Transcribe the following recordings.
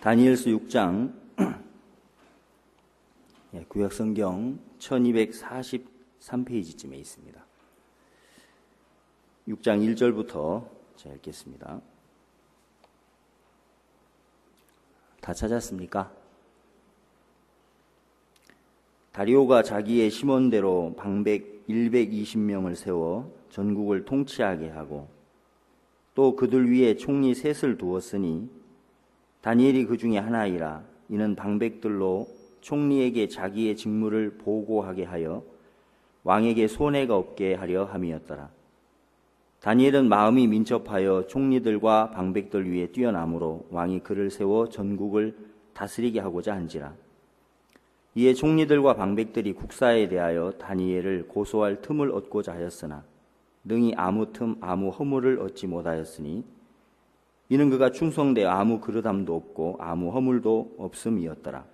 다니엘서 6장 구약성경 1243페이지쯤에 있습니다. 6장 1절부터 제가 읽겠습니다. 다 찾았습니까? 다리오가 자기의 심원대로 방백 120명을 세워 전국을 통치하게 하고 또 그들 위에 총리 셋을 두었으니 다니엘이 그 중에 하나이라. 이는 방백들로 총리에게 자기의 직무를 보고하게 하여 왕에게 손해가 없게 하려 함이었더라. 다니엘은 마음이 민첩하여 총리들과 방백들 위에 뛰어나므로 왕이 그를 세워 전국을 다스리게 하고자 한지라. 이에 총리들과 방백들이 국사에 대하여 다니엘을 고소할 틈을 얻고자 하였으나 능히 아무 틈 아무 허물을 얻지 못하였으니 이는 그가 충성되어 아무 그릇함도 없고 아무 허물도 없음이었더라.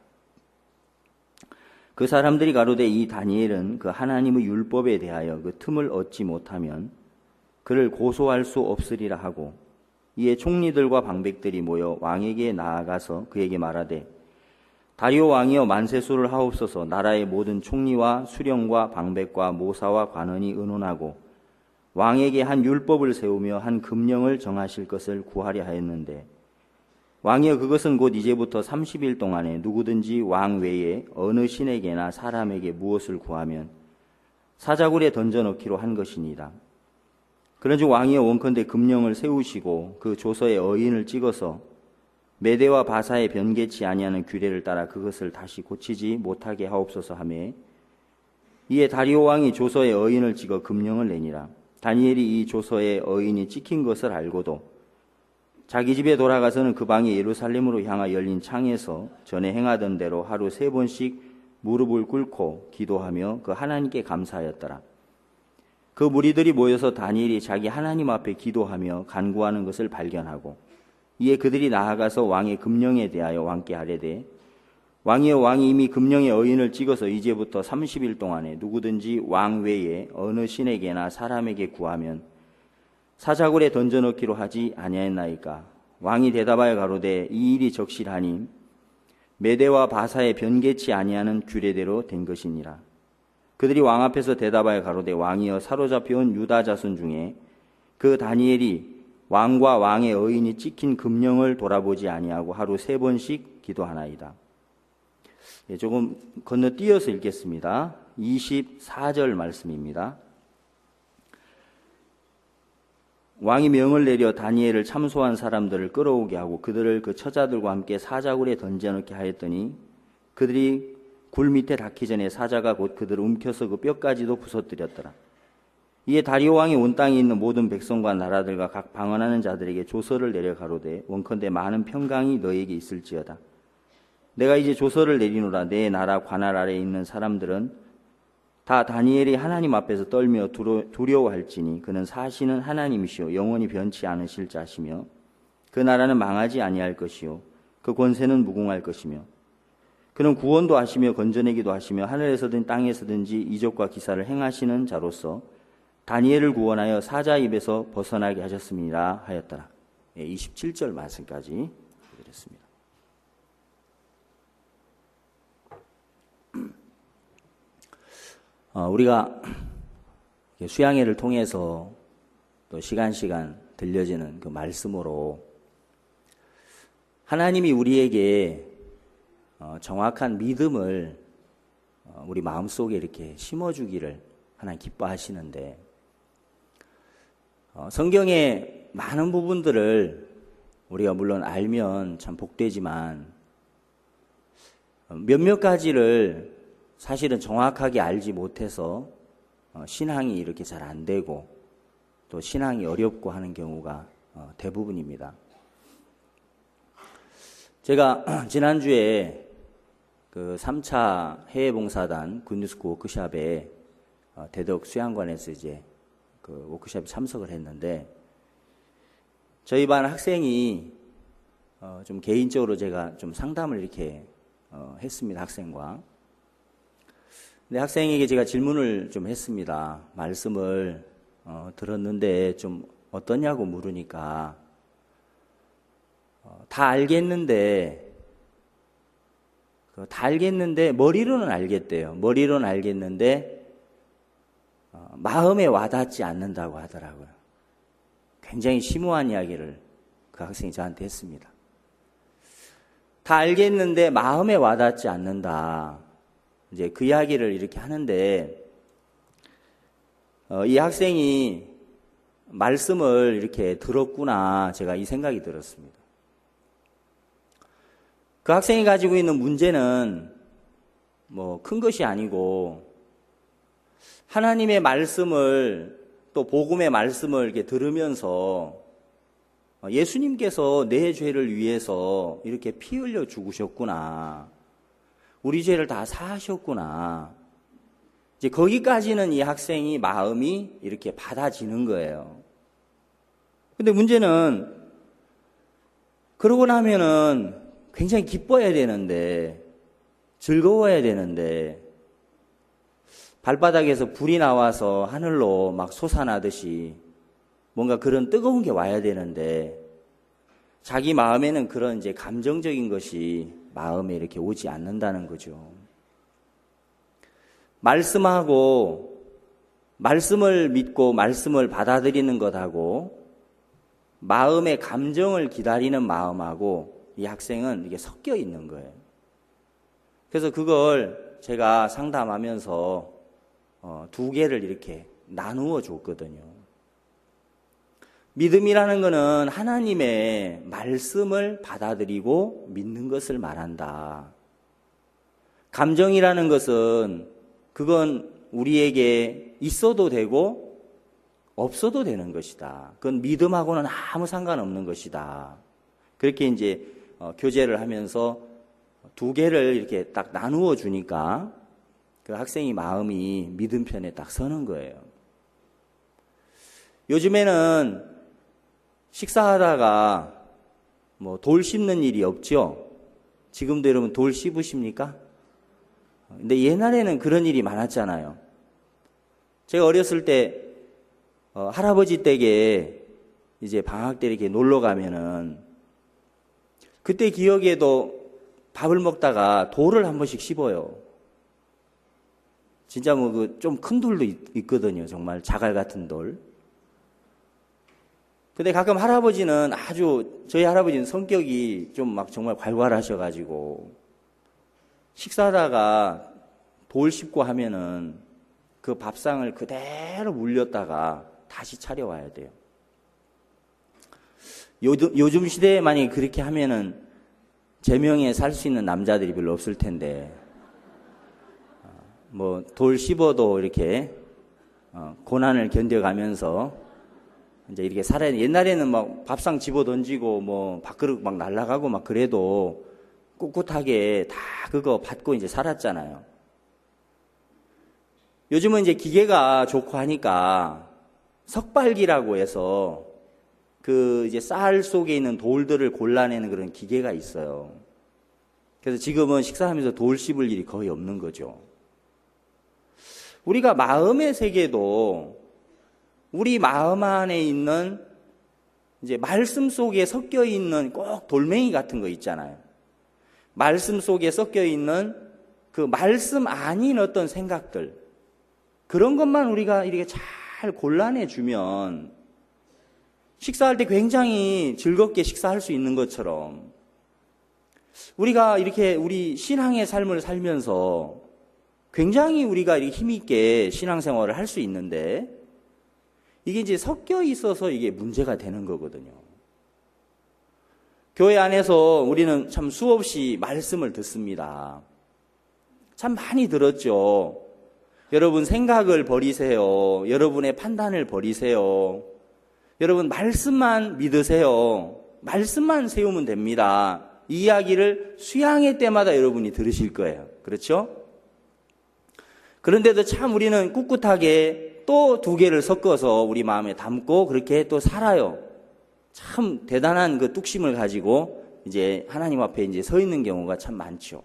그 사람들이 가로되 이 다니엘은 그 하나님의 율법에 대하여 그 틈을 얻지 못하면 그를 고소할 수 없으리라 하고, 이에 총리들과 방백들이 모여 왕에게 나아가서 그에게 말하되 다리오 왕이여 만세수를 하옵소서. 나라의 모든 총리와 수령과 방백과 모사와 관원이 의논하고 왕에게 한 율법을 세우며 한 금령을 정하실 것을 구하려 하였는데, 왕이여 그것은 곧 이제부터 30일 동안에 누구든지 왕 외에 어느 신에게나 사람에게 무엇을 구하면 사자굴에 던져넣기로 한 것이니이다. 그런즉 왕이여 원컨대 금령을 세우시고 그 조서에 어인을 찍어서 메대와 바사에 변개치 아니하는 규례를 따라 그것을 다시 고치지 못하게 하옵소서 하매, 이에 다리오 왕이 조서에 어인을 찍어 금령을 내니라. 다니엘이 이 조서에 어인이 찍힌 것을 알고도 자기 집에 돌아가서는 그 방에 예루살렘으로 향하 열린 창에서 전에 행하던 대로 하루 3번씩 무릎을 꿇고 기도하며 그 하나님께 감사하였더라. 그 무리들이 모여서 다니엘이 자기 하나님 앞에 기도하며 간구하는 것을 발견하고, 이에 그들이 나아가서 왕의 금령에 대하여 왕께 아뢰되 왕이여 왕이 이미 금령의 어인을 찍어서 이제부터 30일 동안에 누구든지 왕 외에 어느 신에게나 사람에게 구하면 사자굴에 던져넣기로 하지 아니하였나이까. 왕이 대답하여 가로되 이 일이 적실하니 메대와 바사에 변개치 아니하는 규례대로 된 것이니라. 그들이 왕 앞에서 대답하여 가로되 왕이여 사로잡혀온 유다 자손 중에 그 다니엘이 왕과 왕의 어인이 찍힌 금령을 돌아보지 아니하고 하루 3번씩 기도하나이다. 조금 건너뛰어서 읽겠습니다. 24절 말씀입니다. 왕이 명을 내려 다니엘을 참소한 사람들을 끌어오게 하고 그들을 그 처자들과 함께 사자굴에 던져넣게 하였더니 그들이 굴 밑에 닿기 전에 사자가 곧 그들을 움켜서 그 뼈까지도 부서뜨렸더라. 이에 다리오 왕이 온 땅에 있는 모든 백성과 나라들과 각 방언하는 자들에게 조서를 내려 가로되 원컨대 많은 평강이 너에게 있을지어다. 내가 이제 조서를 내리노라. 내 나라 관할 아래에 있는 사람들은 다 다니엘이 하나님 앞에서 떨며 두려워할지니 그는 사시는 하나님이시오 영원히 변치 않으실 자시며 그 나라는 망하지 아니할 것이요 그 권세는 무궁할 것이며 그는 구원도 하시며 건져내기도 하시며 하늘에서든 땅에서든지 이적과 기사를 행하시는 자로서 다니엘을 구원하여 사자 입에서 벗어나게 하셨습니다 하였더라. 27절 말씀까지 드렸습니다. 우리가 수양회를 통해서 또 시간 들려지는 그 말씀으로 하나님이 우리에게 정확한 믿음을 우리 마음속에 이렇게 심어주기를 하나님 기뻐하시는데, 성경의 많은 부분들을 우리가 물론 알면 참 복되지만 몇몇 가지를 사실은 정확하게 알지 못해서 신앙이 이렇게 잘 안 되고 또 신앙이 어렵고 하는 경우가 대부분입니다. 제가 지난주에 그 3차 해외봉사단 굿뉴스코 워크숍에 대덕 수양관에서 이제 그 워크숍에 참석을 했는데, 저희 반 학생이 좀 개인적으로 제가 좀 상담을 이렇게 했습니다. 학생과. 근데 학생에게 제가 질문을 좀 했습니다. 말씀을 들었는데 좀 어떠냐고 물으니까 다 알겠는데 다 알겠는데, 머리로는 알겠대요. 머리로는 알겠는데, 마음에 와닿지 않는다고 하더라고요. 굉장히 심오한 이야기를 그 학생이 저한테 했습니다. 다 알겠는데 마음에 와닿지 않는다. 이제 그 이야기를 이렇게 하는데, 이 학생이 말씀을 이렇게 들었구나, 제가 이 생각이 들었습니다. 그 학생이 가지고 있는 문제는 뭐 큰 것이 아니고, 하나님의 말씀을, 또 복음의 말씀을 이렇게 들으면서 예수님께서 내 죄를 위해서 이렇게 피 흘려 죽으셨구나, 우리 죄를 다 사하셨구나, 이제 거기까지는 이 학생이 마음이 이렇게 받아지는 거예요. 근데 문제는, 그러고 나면은 굉장히 기뻐해야 되는데, 즐거워야 되는데, 발바닥에서 불이 나와서 하늘로 막 솟아나듯이 뭔가 그런 뜨거운 게 와야 되는데, 자기 마음에는 그런 이제 감정적인 것이 마음에 이렇게 오지 않는다는 거죠. 말씀하고, 말씀을 믿고 말씀을 받아들이는 것하고, 마음의 감정을 기다리는 마음하고 이 학생은 이게 섞여 있는 거예요. 그래서 그걸 제가 상담하면서 두 개를 이렇게 나누어 줬거든요. 믿음이라는 것은 하나님의 말씀을 받아들이고 믿는 것을 말한다. 감정이라는 것은 그건 우리에게 있어도 되고 없어도 되는 것이다. 그건 믿음하고는 아무 상관없는 것이다. 그렇게 이제 교제를 하면서 두 개를 이렇게 딱 나누어 주니까 그 학생이 마음이 믿음 편에 딱 서는 거예요. 요즘에는 식사하다가 뭐 돌 씹는 일이 없죠? 지금도 여러분 돌 씹으십니까? 근데 옛날에는 그런 일이 많았잖아요. 제가 어렸을 때 할아버지 댁에 이제 방학 때 이렇게 놀러 가면은 그때 기억에도 밥을 먹다가 돌을 한 번씩 씹어요. 진짜 뭐 그 좀 큰 돌도 있거든요. 정말 자갈 같은 돌. 근데 가끔 할아버지는 저희 할아버지는 성격이 좀 막 정말 괄괄하셔가지고 식사하다가 돌 씹고 하면은 그 밥상을 그대로 물렸다가 다시 차려와야 돼요. 요즘 시대에 만약에 그렇게 하면은 제명에 살 수 있는 남자들이 별로 없을 텐데, 뭐 돌 씹어도 이렇게 고난을 견뎌가면서 이제 이렇게 살아야 돼. 옛날에는 막 밥상 집어 던지고 뭐 밥그릇 막 날아가고 막 그래도 꿋꿋하게 다 그거 받고 이제 살았잖아요. 요즘은 이제 기계가 좋고 하니까 석발기라고 해서 그 이제 쌀 속에 있는 돌들을 골라내는 그런 기계가 있어요. 그래서 지금은 식사하면서 돌 씹을 일이 거의 없는 거죠. 우리가 마음의 세계도 우리 마음 안에 있는 이제 말씀 속에 섞여 있는 꼭 돌멩이 같은 거 있잖아요. 말씀 속에 섞여 있는 그 말씀 아닌 어떤 생각들, 그런 것만 우리가 이렇게 잘 골라내 주면 식사할 때 굉장히 즐겁게 식사할 수 있는 것처럼 우리가 이렇게 우리 신앙의 삶을 살면서 굉장히 우리가 이렇게 힘있게 신앙생활을 할 수 있는데 이게 이제 섞여 있어서 이게 문제가 되는 거거든요. 교회 안에서 우리는 참 수없이 말씀을 듣습니다. 참 많이 들었죠. 여러분 생각을 버리세요. 여러분의 판단을 버리세요. 여러분 말씀만 믿으세요. 말씀만 세우면 됩니다. 이 이야기를 수양회 때마다 여러분이 들으실 거예요. 그렇죠? 그런데도 참 우리는 꿋꿋하게 또 두 개를 섞어서 우리 마음에 담고 그렇게 또 살아요. 참 대단한 그 뚝심을 가지고 이제 하나님 앞에 이제 서 있는 경우가 참 많죠.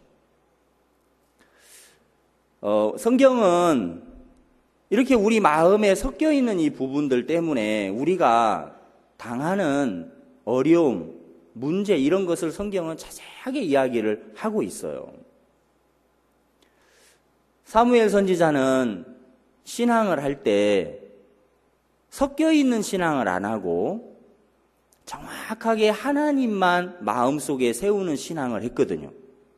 성경은 이렇게 우리 마음에 섞여 있는 이 부분들 때문에 우리가 당하는 어려움, 문제 이런 것을 성경은 자세하게 이야기를 하고 있어요. 사무엘 선지자는 신앙을 할 때 섞여 있는 신앙을 안 하고 정확하게 하나님만 마음속에 세우는 신앙을 했거든요.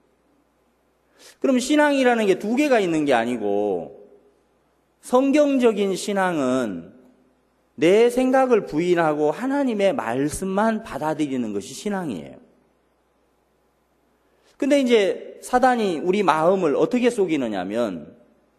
그럼 신앙이라는 게 두 개가 있는 게 아니고 성경적인 신앙은 내 생각을 부인하고 하나님의 말씀만 받아들이는 것이 신앙이에요. 근데 이제 사단이 우리 마음을 어떻게 속이느냐면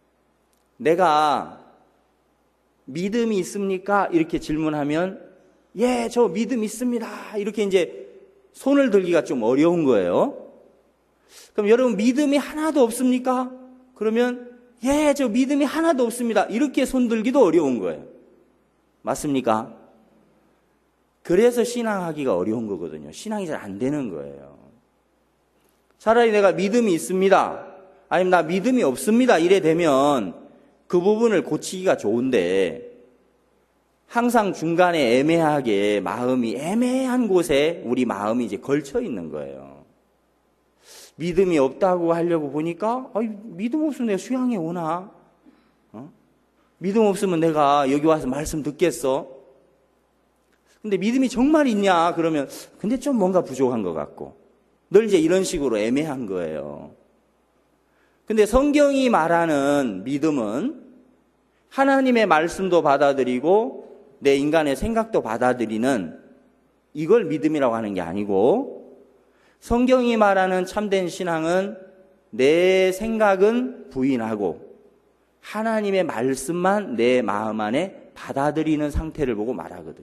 내가 믿음이 있습니까? 이렇게 질문하면 예, 저 믿음 있습니다. 이렇게 이제 손을 들기가 좀 어려운 거예요. 그럼 여러분 믿음이 하나도 없습니까? 그러면 예, 저 믿음이 하나도 없습니다. 이렇게 손 들기도 어려운 거예요. 맞습니까? 그래서 신앙하기가 어려운 거거든요. 신앙이 잘 안 되는 거예요. 차라리 내가 믿음이 있습니다. 아니면 나 믿음이 없습니다. 이래 되면 그 부분을 고치기가 좋은데 항상 중간에 애매하게 마음이 애매한 곳에 우리 마음이 이제 걸쳐 있는 거예요. 믿음이 없다고 하려고 보니까 믿음 없으면 내가 수양회 오나? 믿음 없으면 내가 여기 와서 말씀 듣겠어? 근데 믿음이 정말 있냐? 그러면 근데 좀 뭔가 부족한 것 같고 늘 이제 이런 식으로 애매한 거예요. 근데 성경이 말하는 믿음은 하나님의 말씀도 받아들이고 내 인간의 생각도 받아들이는 이걸 믿음이라고 하는 게 아니고 성경이 말하는 참된 신앙은 내 생각은 부인하고 하나님의 말씀만 내 마음 안에 받아들이는 상태를 보고 말하거든요.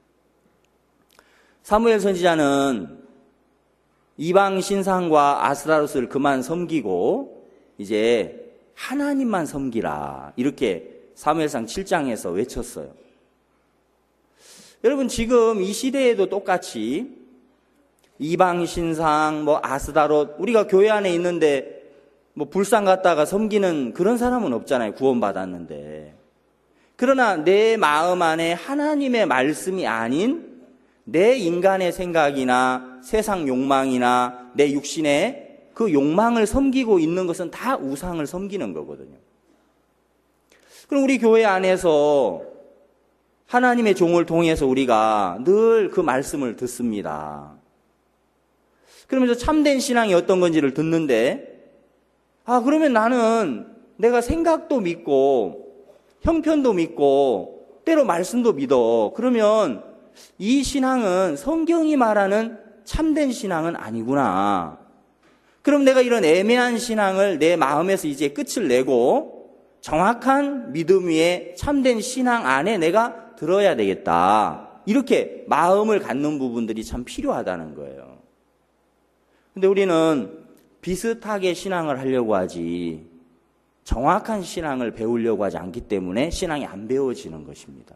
사무엘 선지자는 이방 신상과 아스타롯을 그만 섬기고 이제 하나님만 섬기라 이렇게 사무엘상 7장에서 외쳤어요. 여러분 지금 이 시대에도 똑같이 이방 신상, 아스타롯 우리가 교회 안에 있는데 불상 갖다가 섬기는 그런 사람은 없잖아요. 구원받았는데. 그러나 내 마음 안에 하나님의 말씀이 아닌 내 인간의 생각이나 세상 욕망이나 내 육신의 그 욕망을 섬기고 있는 것은 다 우상을 섬기는 거거든요. 그럼 우리 교회 안에서 하나님의 종을 통해서 우리가 늘 그 말씀을 듣습니다. 그러면서 참된 신앙이 어떤 건지를 듣는데 그러면 나는 내가 생각도 믿고 형편도 믿고 때로 말씀도 믿어. 그러면 이 신앙은 성경이 말하는 참된 신앙은 아니구나. 그럼 내가 이런 애매한 신앙을 내 마음에서 이제 끝을 내고 정확한 믿음 위에 참된 신앙 안에 내가 들어야 되겠다. 이렇게 마음을 갖는 부분들이 참 필요하다는 거예요. 근데 우리는 비슷하게 신앙을 하려고 하지 정확한 신앙을 배우려고 하지 않기 때문에 신앙이 안 배워지는 것입니다.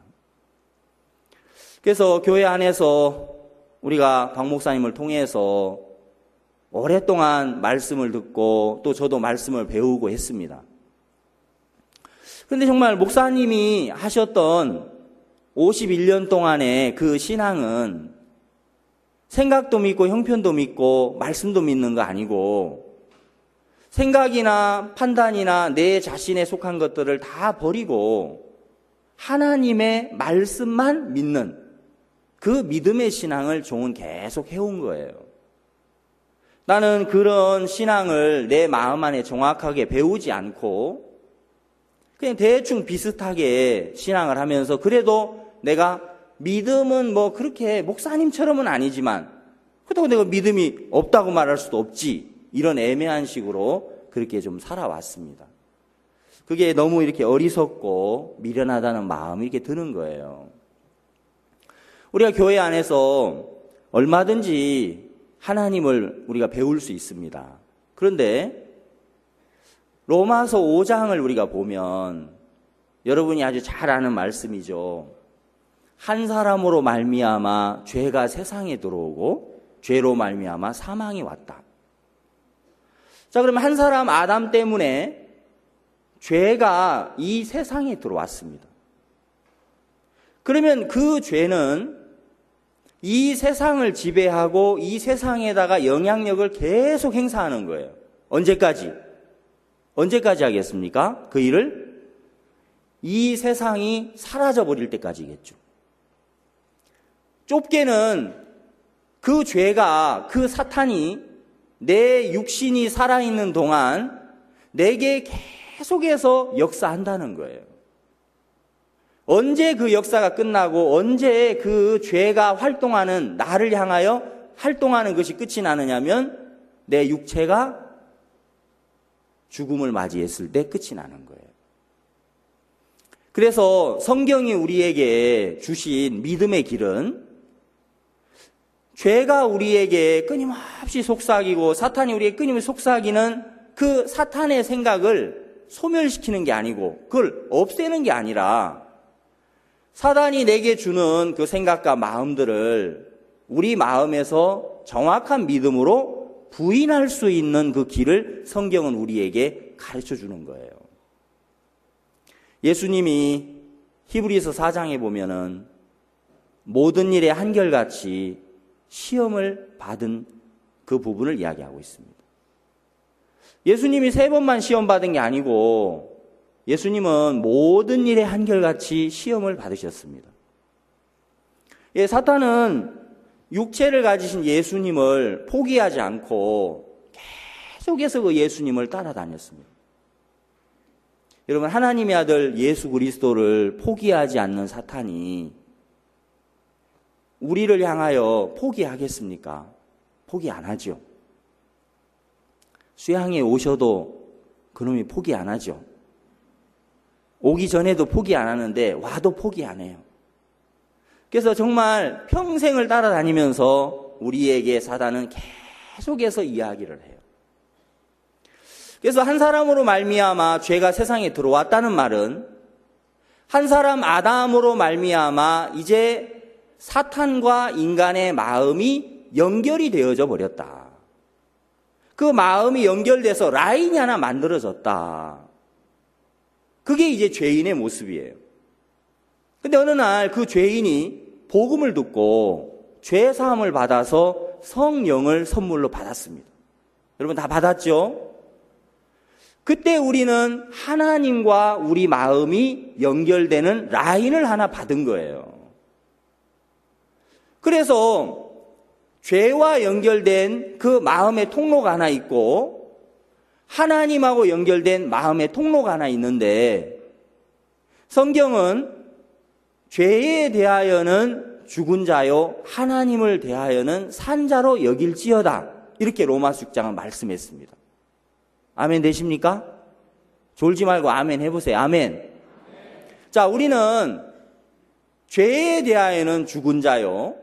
그래서 교회 안에서 우리가 박 목사님을 통해서 오랫동안 말씀을 듣고 또 저도 말씀을 배우고 했습니다. 그런데 정말 목사님이 하셨던 51년 동안의 그 신앙은 생각도 믿고 형편도 믿고 말씀도 믿는 거 아니고 생각이나 판단이나 내 자신에 속한 것들을 다 버리고 하나님의 말씀만 믿는 그 믿음의 신앙을 종은 계속 해온 거예요. 나는 그런 신앙을 내 마음 안에 정확하게 배우지 않고 그냥 대충 비슷하게 신앙을 하면서 그래도 내가 믿음은 그렇게 목사님처럼은 아니지만 그렇다고 내가 믿음이 없다고 말할 수도 없지. 이런 애매한 식으로 그렇게 좀 살아왔습니다. 그게 너무 이렇게 어리석고 미련하다는 마음이 이렇게 드는 거예요. 우리가 교회 안에서 얼마든지 하나님을 우리가 배울 수 있습니다. 그런데 로마서 5장을 우리가 보면 여러분이 아주 잘 아는 말씀이죠. 한 사람으로 말미암아 죄가 세상에 들어오고 죄로 말미암아 사망이 왔다. 자, 그러면 한 사람 아담 때문에 죄가 이 세상에 들어왔습니다. 그러면 그 죄는 이 세상을 지배하고 이 세상에다가 영향력을 계속 행사하는 거예요. 언제까지? 언제까지 하겠습니까? 그 일을 이 세상이 사라져버릴 때까지겠죠. 좁게는 그 죄가, 그 사탄이 내 육신이 살아있는 동안 내게 계속해서 역사한다는 거예요. 언제 그 역사가 끝나고 언제 그 죄가 활동하는, 나를 향하여 활동하는 것이 끝이 나느냐면 내 육체가 죽음을 맞이했을 때 끝이 나는 거예요. 그래서 성경이 우리에게 주신 믿음의 길은 죄가 우리에게 끊임없이 속삭이고 사탄이 우리에게 끊임없이 속삭이는 그 사탄의 생각을 소멸시키는 게 아니고 그걸 없애는 게 아니라 사단이 내게 주는 그 생각과 마음들을 우리 마음에서 정확한 믿음으로 부인할 수 있는 그 길을 성경은 우리에게 가르쳐 주는 거예요. 예수님이 히브리서 4장에 보면은 모든 일에 한결같이 시험을 받은 그 부분을 이야기하고 있습니다. 예수님이 3번만 시험 받은 게 아니고 예수님은 모든 일에 한결같이 시험을 받으셨습니다. 예, 사탄은 육체를 가지신 예수님을 포기하지 않고 계속해서 그 예수님을 따라다녔습니다. 여러분, 하나님의 아들 예수 그리스도를 포기하지 않는 사탄이 우리를 향하여 포기하겠습니까? 포기 안 하죠. 수양에 오셔도 그놈이 포기 안 하죠. 오기 전에도 포기 안 하는데 와도 포기 안 해요. 그래서 정말 평생을 따라다니면서 우리에게 사단은 계속해서 이야기를 해요. 그래서 한 사람으로 말미암아 죄가 세상에 들어왔다는 말은 한 사람 아담으로 말미암아 이제 사탄과 인간의 마음이 연결이 되어져 버렸다. 그 마음이 연결돼서 라인이 하나 만들어졌다. 그게 이제 죄인의 모습이에요. 근데 어느 날 그 죄인이 복음을 듣고 죄 사함을 받아서 성령을 선물로 받았습니다. 여러분 다 받았죠? 그때 우리는 하나님과 우리 마음이 연결되는 라인을 하나 받은 거예요. 그래서 죄와 연결된 그 마음의 통로가 하나 있고 하나님하고 연결된 마음의 통로가 하나 있는데 성경은 죄에 대하여는 죽은 자요 하나님을 대하여는 산 자로 여길지어다 이렇게 로마서 6장은 말씀했습니다. 아멘 되십니까? 졸지 말고 아멘 해보세요. 아멘. 자, 우리는 죄에 대하여는 죽은 자요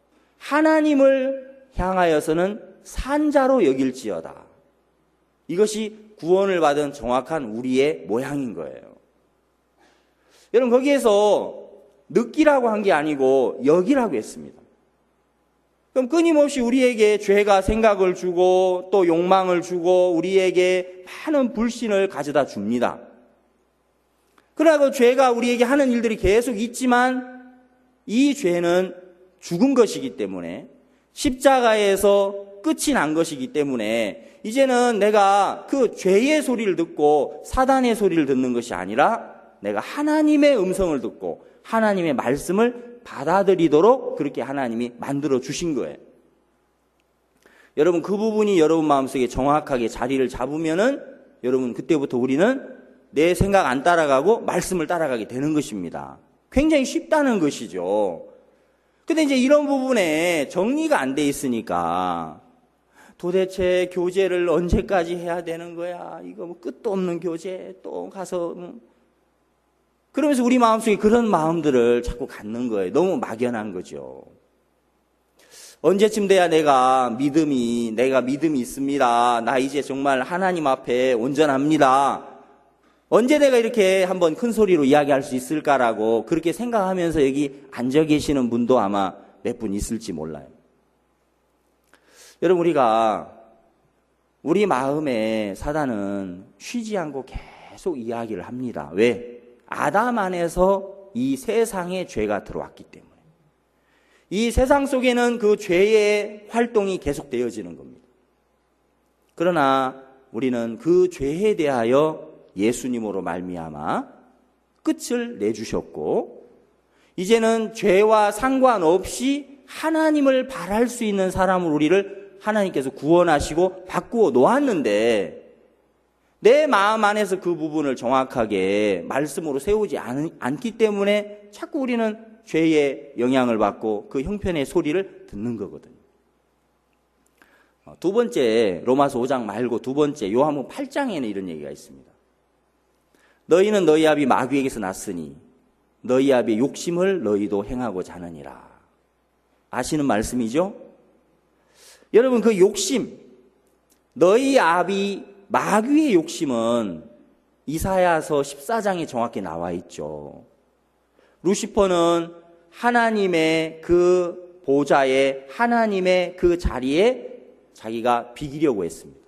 하나님을 향하여서는 산 자로 여길지어다. 이것이 구원을 받은 정확한 우리의 모양인 거예요. 여러분 거기에서 느끼라고 한 게 아니고 여기라고 했습니다. 그럼 끊임없이 우리에게 죄가 생각을 주고 또 욕망을 주고 우리에게 많은 불신을 가져다 줍니다. 그러나 그 죄가 우리에게 하는 일들이 계속 있지만 이 죄는 죽은 것이기 때문에 십자가에서 끝이 난 것이기 때문에 이제는 내가 그 죄의 소리를 듣고 사단의 소리를 듣는 것이 아니라 내가 하나님의 음성을 듣고 하나님의 말씀을 받아들이도록 그렇게 하나님이 만들어 주신 거예요. 여러분 그 부분이 여러분 마음속에 정확하게 자리를 잡으면은 여러분 그때부터 우리는 내 생각 안 따라가고 말씀을 따라가게 되는 것입니다. 굉장히 쉽다는 것이죠. 근데 이제 이런 부분에 정리가 안 돼 있으니까 도대체 교제를 언제까지 해야 되는 거야? 이거 뭐 끝도 없는 교제 또 가서 그러면서 우리 마음속에 그런 마음들을 자꾸 갖는 거예요. 너무 막연한 거죠. 언제쯤 돼야 내가 믿음이 있습니다. 나 이제 정말 하나님 앞에 온전합니다. 언제 내가 이렇게 한번 큰 소리로 이야기할 수 있을까라고 그렇게 생각하면서 여기 앉아 계시는 분도 아마 몇 분 있을지 몰라요. 여러분 우리 마음에 사단은 쉬지 않고 계속 이야기를 합니다. 왜? 아담 안에서 이 세상에 죄가 들어왔기 때문에. 이 세상 속에는 그 죄의 활동이 계속 되어지는 겁니다. 그러나 우리는 그 죄에 대하여 예수님으로 말미암아 끝을 내주셨고, 이제는 죄와 상관없이 하나님을 바랄 수 있는 사람으로 우리를 하나님께서 구원하시고 바꾸어 놓았는데, 내 마음 안에서 그 부분을 정확하게 말씀으로 세우지 않기 때문에 자꾸 우리는 죄의 영향을 받고 그 형편의 소리를 듣는 거거든요. 두 번째, 로마서 5장 말고 두 번째, 요한복음 8장에는 이런 얘기가 있습니다. 너희는 너희 아비 마귀에게서 났으니 너희 아비의 욕심을 너희도 행하고자 하느니라. 아시는 말씀이죠? 여러분, 그 욕심, 너희 아비 마귀의 욕심은 이사야서 14장에 정확히 나와 있죠. 루시퍼는 하나님의 그 보좌에, 하나님의 그 자리에 자기가 비기려고 했습니다.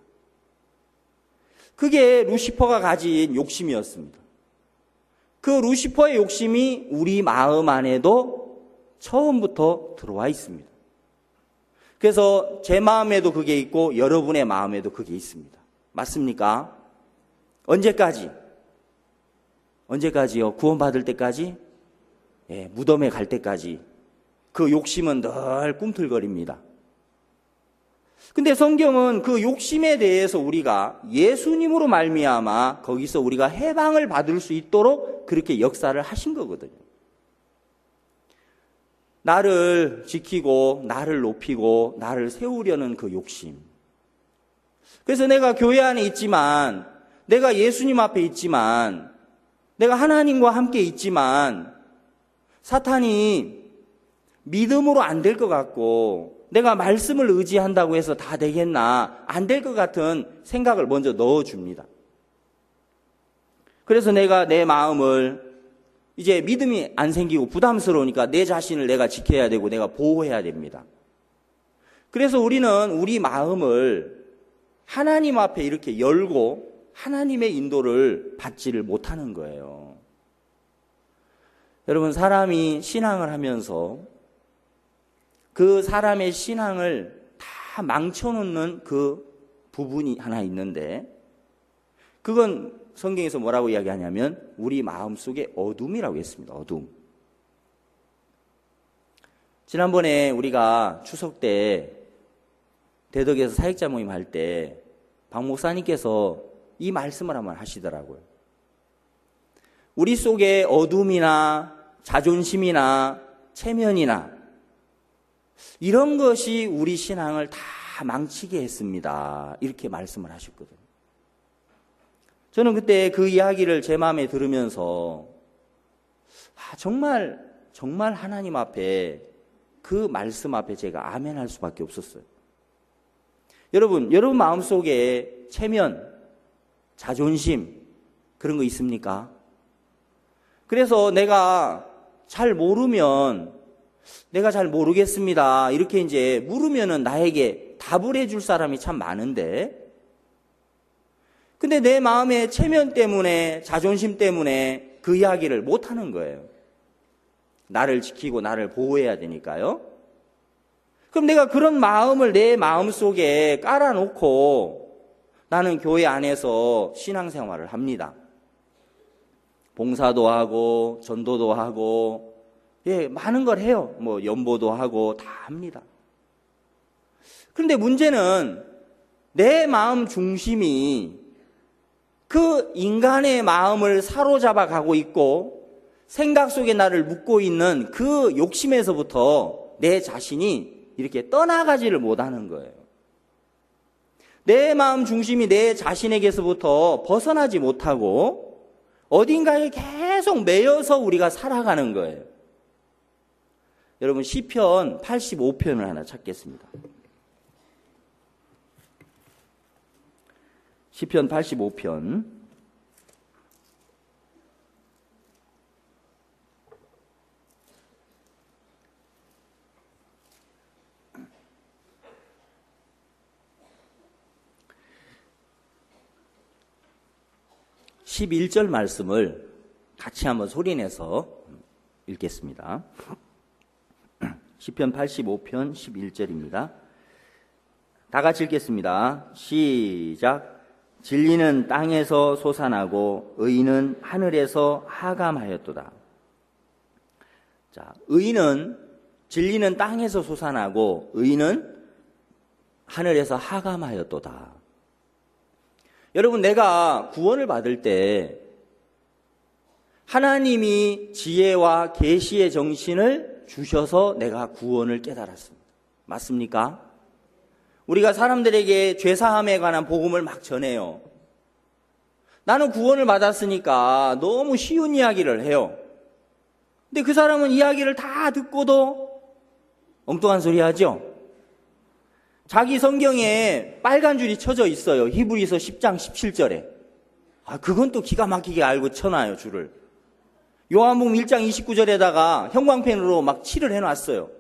그게 루시퍼가 가진 욕심이었습니다. 그 루시퍼의 욕심이 우리 마음 안에도 처음부터 들어와 있습니다. 그래서 제 마음에도 그게 있고 여러분의 마음에도 그게 있습니다. 맞습니까? 언제까지? 언제까지요? 구원받을 때까지? 예, 무덤에 갈 때까지. 그 욕심은 늘 꿈틀거립니다. 근데 성경은 그 욕심에 대해서 우리가 예수님으로 말미암아 거기서 우리가 해방을 받을 수 있도록 그렇게 역사를 하신 거거든요. 나를 지키고 나를 높이고 나를 세우려는 그 욕심. 그래서 내가 교회 안에 있지만, 내가 예수님 앞에 있지만, 내가 하나님과 함께 있지만 사탄이 믿음으로 안 될 것 같고, 내가 말씀을 의지한다고 해서 다 되겠나, 안 될 것 같은 생각을 먼저 넣어줍니다. 그래서 내가 내 마음을 이제 믿음이 안 생기고 부담스러우니까 내 자신을 내가 지켜야 되고 내가 보호해야 됩니다. 그래서 우리는 우리 마음을 하나님 앞에 이렇게 열고 하나님의 인도를 받지를 못하는 거예요. 여러분, 사람이 신앙을 하면서 그 사람의 신앙을 다 망쳐놓는 그 부분이 하나 있는데, 그건 성경에서 뭐라고 이야기하냐면 우리 마음속에 어둠이라고 했습니다. 어둠. 지난번에 우리가 추석 때 대덕에서 사역자 모임 할 때 박 목사님께서 이 말씀을 한번 하시더라고요. 우리 속에 어둠이나 자존심이나 체면이나 이런 것이 우리 신앙을 다 망치게 했습니다. 이렇게 말씀을 하셨거든요. 저는 그때 그 이야기를 제 마음에 들으면서 정말 하나님 앞에 그 말씀 앞에 제가 아멘할 수밖에 없었어요. 여러분 마음속에 체면, 자존심 그런 거 있습니까? 그래서 내가 잘 모르면 내가 잘 모르겠습니다. 이렇게 이제 물으면은 나에게 답을 해줄 사람이 참 많은데, 근데 내 마음의 체면 때문에, 자존심 때문에 그 이야기를 못 하는 거예요. 나를 지키고 나를 보호해야 되니까요. 그럼 내가 그런 마음을 내 마음 속에 깔아놓고 나는 교회 안에서 신앙생활을 합니다. 봉사도 하고 전도도 하고, 예, 많은 걸 해요. 뭐 연보도 하고 다 합니다. 그런데 문제는 내 마음 중심이 그 인간의 마음을 사로잡아 가고 있고 생각 속에 나를 묶고 있는 그 욕심에서부터 내 자신이 이렇게 떠나가지를 못하는 거예요. 내 마음 중심이 내 자신에게서부터 벗어나지 못하고 어딘가에 계속 매여서 우리가 살아가는 거예요. 여러분, 시편 85편을 하나 찾겠습니다. 시편 85편. (11절) 말씀을 같이 한번 소리내서 읽겠습니다. 시편 85편 11절입니다. 다 같이 읽겠습니다. 시작. 진리는 땅에서 솟아나고 의는 하늘에서 하감하였도다. 자, 진리는 땅에서 솟아나고 의는 하늘에서 하감하였도다. 여러분, 내가 구원을 받을 때 하나님이 지혜와 계시의 정신을 주셔서 내가 구원을 깨달았습니다. 맞습니까? 우리가 사람들에게 죄사함에 관한 복음을 막 전해요. 나는 구원을 받았으니까 너무 쉬운 이야기를 해요. 근데 그 사람은 이야기를 다 듣고도 엉뚱한 소리 하죠? 자기 성경에 빨간 줄이 쳐져 있어요. 히브리서 10장 17절에. 그건 또 기가 막히게 알고 쳐놔요, 줄을. 요한복음 1장 29절에다가 형광펜으로 막 칠을 해놨어요.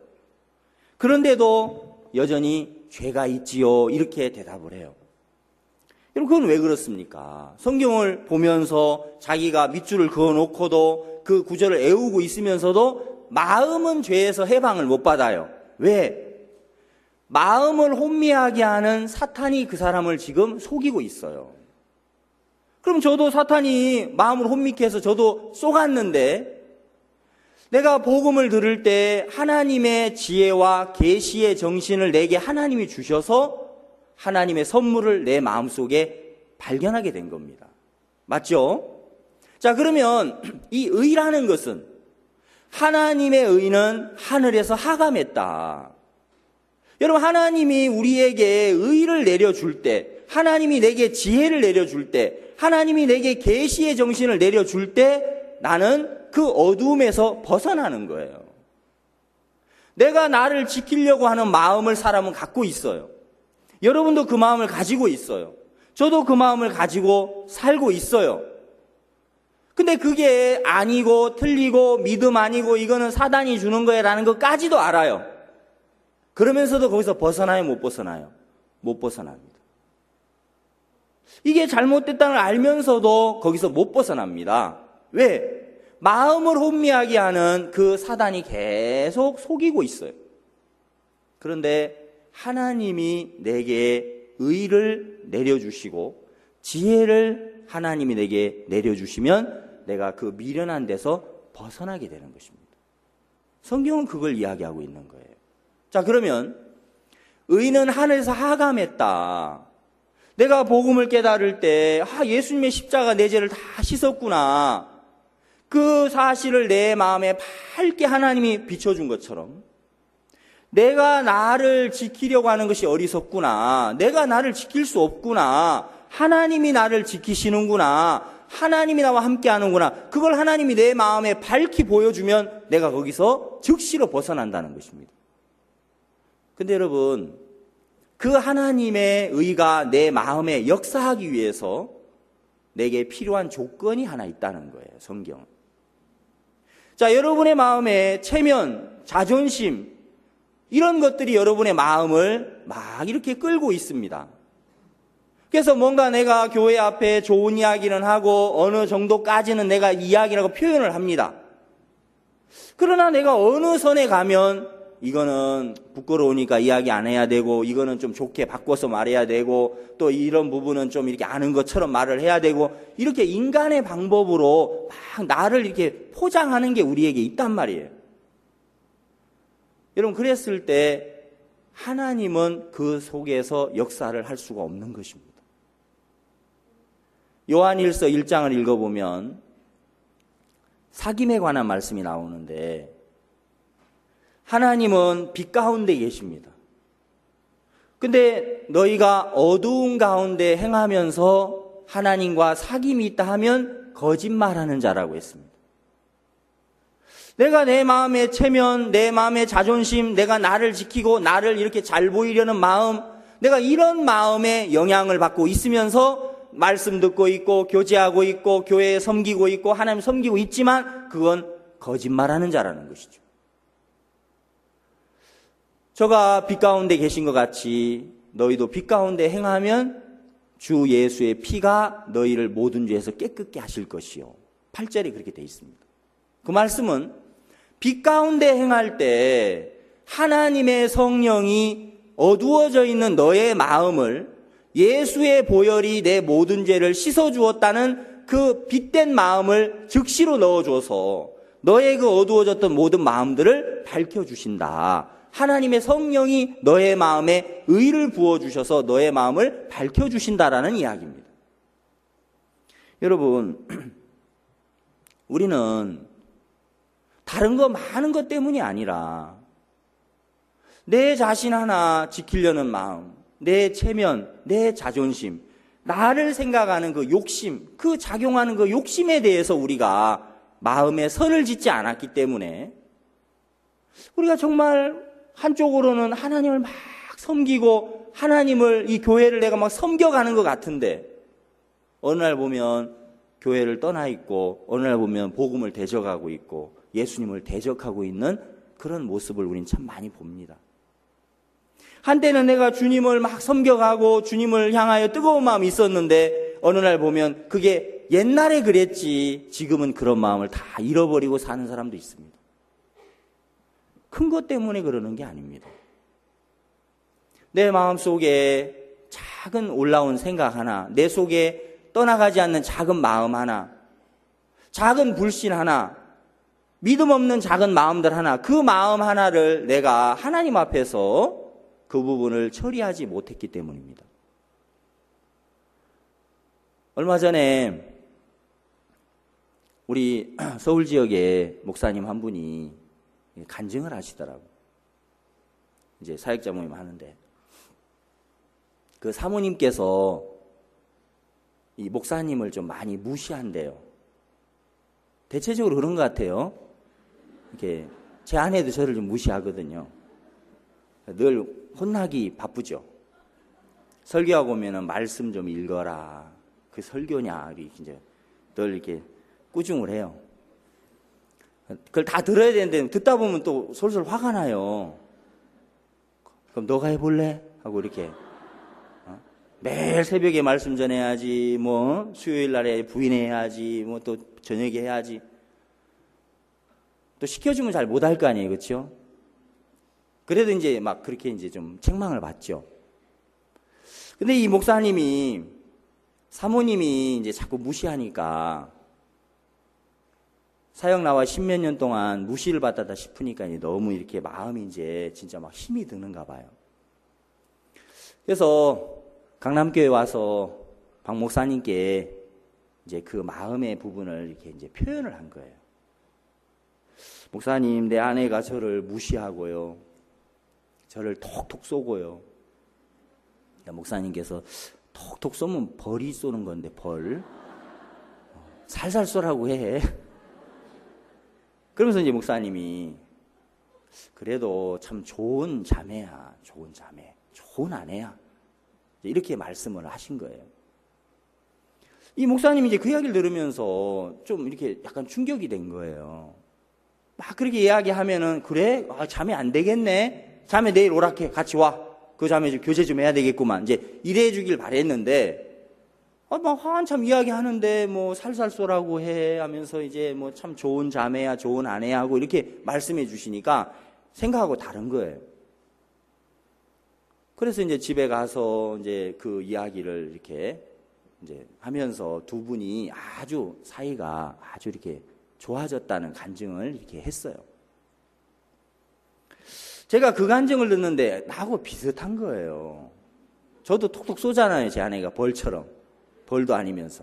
그런데도 여전히 죄가 있지요, 이렇게 대답을 해요. 여러분, 그건 왜 그렇습니까? 성경을 보면서 자기가 밑줄을 그어놓고도 그 구절을 애우고 있으면서도 마음은 죄에서 해방을 못 받아요. 왜? 마음을 혼미하게 하는 사탄이 그 사람을 지금 속이고 있어요. 그럼 저도 사탄이 마음을 혼미케 해서 저도 쏘갔는데, 내가 복음을 들을 때 하나님의 지혜와 계시의 정신을 내게 하나님이 주셔서 하나님의 선물을 내 마음속에 발견하게 된 겁니다. 맞죠? 자, 그러면 이 의라는 것은, 하나님의 의는 하늘에서 하감했다. 여러분, 하나님이 우리에게 의를 내려줄 때, 하나님이 내게 지혜를 내려줄 때, 하나님이 내게 계시의 정신을 내려줄 때 나는 그 어두움에서 벗어나는 거예요. 내가 나를 지키려고 하는 마음을 사람은 갖고 있어요. 여러분도 그 마음을 가지고 있어요. 저도 그 마음을 가지고 살고 있어요. 근데 그게 아니고 틀리고 믿음 아니고 이거는 사단이 주는 거야라는 것까지도 알아요. 그러면서도 거기서 벗어나요, 못 벗어나요? 못 벗어납니다. 이게 잘못됐다는 걸 알면서도 거기서 못 벗어납니다. 왜? 마음을 혼미하게 하는 그 사단이 계속 속이고 있어요. 그런데 하나님이 내게 의를 내려주시고 지혜를 하나님이 내게 내려주시면 내가 그 미련한 데서 벗어나게 되는 것입니다. 성경은 그걸 이야기하고 있는 거예요. 자, 그러면 의는 하늘에서 하감했다. 내가 복음을 깨달을 때 예수님의 십자가 내 죄를 다 씻었구나. 그 사실을 내 마음에 밝게 하나님이 비춰준 것처럼 내가 나를 지키려고 하는 것이 어리석구나. 내가 나를 지킬 수 없구나. 하나님이 나를 지키시는구나. 하나님이 나와 함께 하는구나. 그걸 하나님이 내 마음에 밝히 보여주면 내가 거기서 즉시로 벗어난다는 것입니다. 근데 여러분, 그 하나님의 의가 내 마음에 역사하기 위해서 내게 필요한 조건이 하나 있다는 거예요, 성경은. 자, 여러분의 마음에 체면, 자존심, 이런 것들이 여러분의 마음을 막 이렇게 끌고 있습니다. 그래서 뭔가 내가 교회 앞에 좋은 이야기는 하고 어느 정도까지는 내가 이야기라고 표현을 합니다. 그러나 내가 어느 선에 가면 이거는 부끄러우니까 이야기 안 해야 되고, 이거는 좀 좋게 바꿔서 말해야 되고, 또 이런 부분은 좀 이렇게 아는 것처럼 말을 해야 되고, 이렇게 인간의 방법으로 막 나를 이렇게 포장하는 게 우리에게 있단 말이에요. 여러분, 그랬을 때 하나님은 그 속에서 역사를 할 수가 없는 것입니다. 요한일서 1장을 읽어보면 사귐에 관한 말씀이 나오는데, 하나님은 빛 가운데 계십니다. 근데 너희가 어두운 가운데 행하면서 하나님과 사귐이 있다 하면 거짓말하는 자라고 했습니다. 내가 내 마음의 체면, 내 마음의 자존심, 내가 나를 지키고 나를 이렇게 잘 보이려는 마음, 내가 이런 마음에 영향을 받고 있으면서 말씀 듣고 있고 교제하고 있고 교회에 섬기고 있고 하나님 섬기고 있지만 그건 거짓말하는 자라는 것이죠. 저가 빛 가운데 계신 것 같이 너희도 빛 가운데 행하면 주 예수의 피가 너희를 모든 죄에서 깨끗게 하실 것이요. 8절에 그렇게 되어 있습니다. 그 말씀은 빛 가운데 행할 때 하나님의 성령이 어두워져 있는 너의 마음을 예수의 보혈이 내 모든 죄를 씻어주었다는 그 빛된 마음을 즉시로 넣어줘서 너의 그 어두워졌던 모든 마음들을 밝혀주신다. 하나님의 성령이 너의 마음에 의를 부어주셔서 너의 마음을 밝혀주신다라는 이야기입니다. 여러분, 우리는 다른 거 많은 것 때문이 아니라 내 자신 하나 지키려는 마음, 내 체면, 내 자존심, 나를 생각하는 그 욕심, 그 작용하는 그 욕심에 대해서 우리가 마음에 선을 짓지 않았기 때문에 우리가 정말 한쪽으로는 하나님을 막 섬기고 하나님을, 이 교회를 내가 막 섬겨가는 것 같은데 어느 날 보면 교회를 떠나 있고 어느 날 보면 복음을 대적하고 있고 예수님을 대적하고 있는 그런 모습을 우린 참 많이 봅니다. 한때는 내가 주님을 막 섬겨가고 주님을 향하여 뜨거운 마음이 있었는데 어느 날 보면 그게 옛날에 그랬지 지금은 그런 마음을 다 잃어버리고 사는 사람도 있습니다. 큰 것 때문에 그러는 게 아닙니다. 내 마음속에 작은 올라온 생각 하나, 내 속에 떠나가지 않는 작은 마음 하나, 작은 불신 하나, 믿음 없는 작은 마음들 하나, 그 마음 하나를 내가 하나님 앞에서 그 부분을 처리하지 못했기 때문입니다. 얼마 전에 우리 서울 지역에 목사님 한 분이 간증을 하시더라고요. 이제 사역자 모임 하는데 그 사모님께서 이 목사님을 좀 많이 무시한대요. 대체적으로 그런 것 같아요. 이렇게 제 아내도 저를 좀 무시하거든요. 늘 혼나기 바쁘죠. 설교하고 오면은 말씀 좀 읽어라. 그 설교냐, 이제 늘 이렇게 꾸중을 해요. 그걸 다 들어야 되는데 듣다 보면 또 솔솔 화가 나요. 그럼 너가 해볼래? 하고 이렇게 매일 새벽에 말씀 전해야지, 뭐 수요일 날에 부인해야지, 뭐 또 저녁에 해야지. 또 시켜주면 잘 못할 거 아니에요, 그렇죠? 그래도 이제 막 그렇게 이제 좀 책망을 받죠. 근데 이 목사님이 사모님이 이제 자꾸 무시하니까 사역 나와 10몇 년 동안 무시를 받았다 싶으니까 너무 이렇게 마음이 이제 진짜 막 힘이 드는가 봐요. 그래서 강남교회 와서 박 목사님께 이제 그 마음의 부분을 이렇게 이제 표현을 한 거예요. 목사님, 내 아내가 저를 무시하고요. 저를 톡톡 쏘고요. 목사님께서 톡톡 쏘면 벌이 쏘는 건데 벌. 살살 쏘라고 해. 그러면서 이제 목사님이 그래도 참 좋은 자매야. 좋은 자매. 좋은 아내야. 이렇게 말씀을 하신 거예요. 이 목사님이 이제 그 이야기를 들으면서 좀 이렇게 약간 충격이 된 거예요. 막 그렇게 이야기하면은, 그래? 아, 자매 안 되겠네? 자매 내일 오락해. 같이 와. 그 자매 좀 교제 좀 해야 되겠구만. 이제 이래 주길 바랬는데, 막 한참 이야기하는데, 뭐 살살 쏘라고 해 하면서 이제 뭐 참 좋은 자매야, 좋은 아내야 하고 이렇게 말씀해 주시니까 생각하고 다른 거예요. 그래서 이제 집에 가서 이제 그 이야기를 이렇게 이제 하면서 두 분이 아주 사이가 아주 이렇게 좋아졌다는 간증을 이렇게 했어요. 제가 그 간증을 듣는데 나하고 비슷한 거예요. 저도 톡톡 쏘잖아요, 제 아내가 벌처럼. 벌도 아니면서.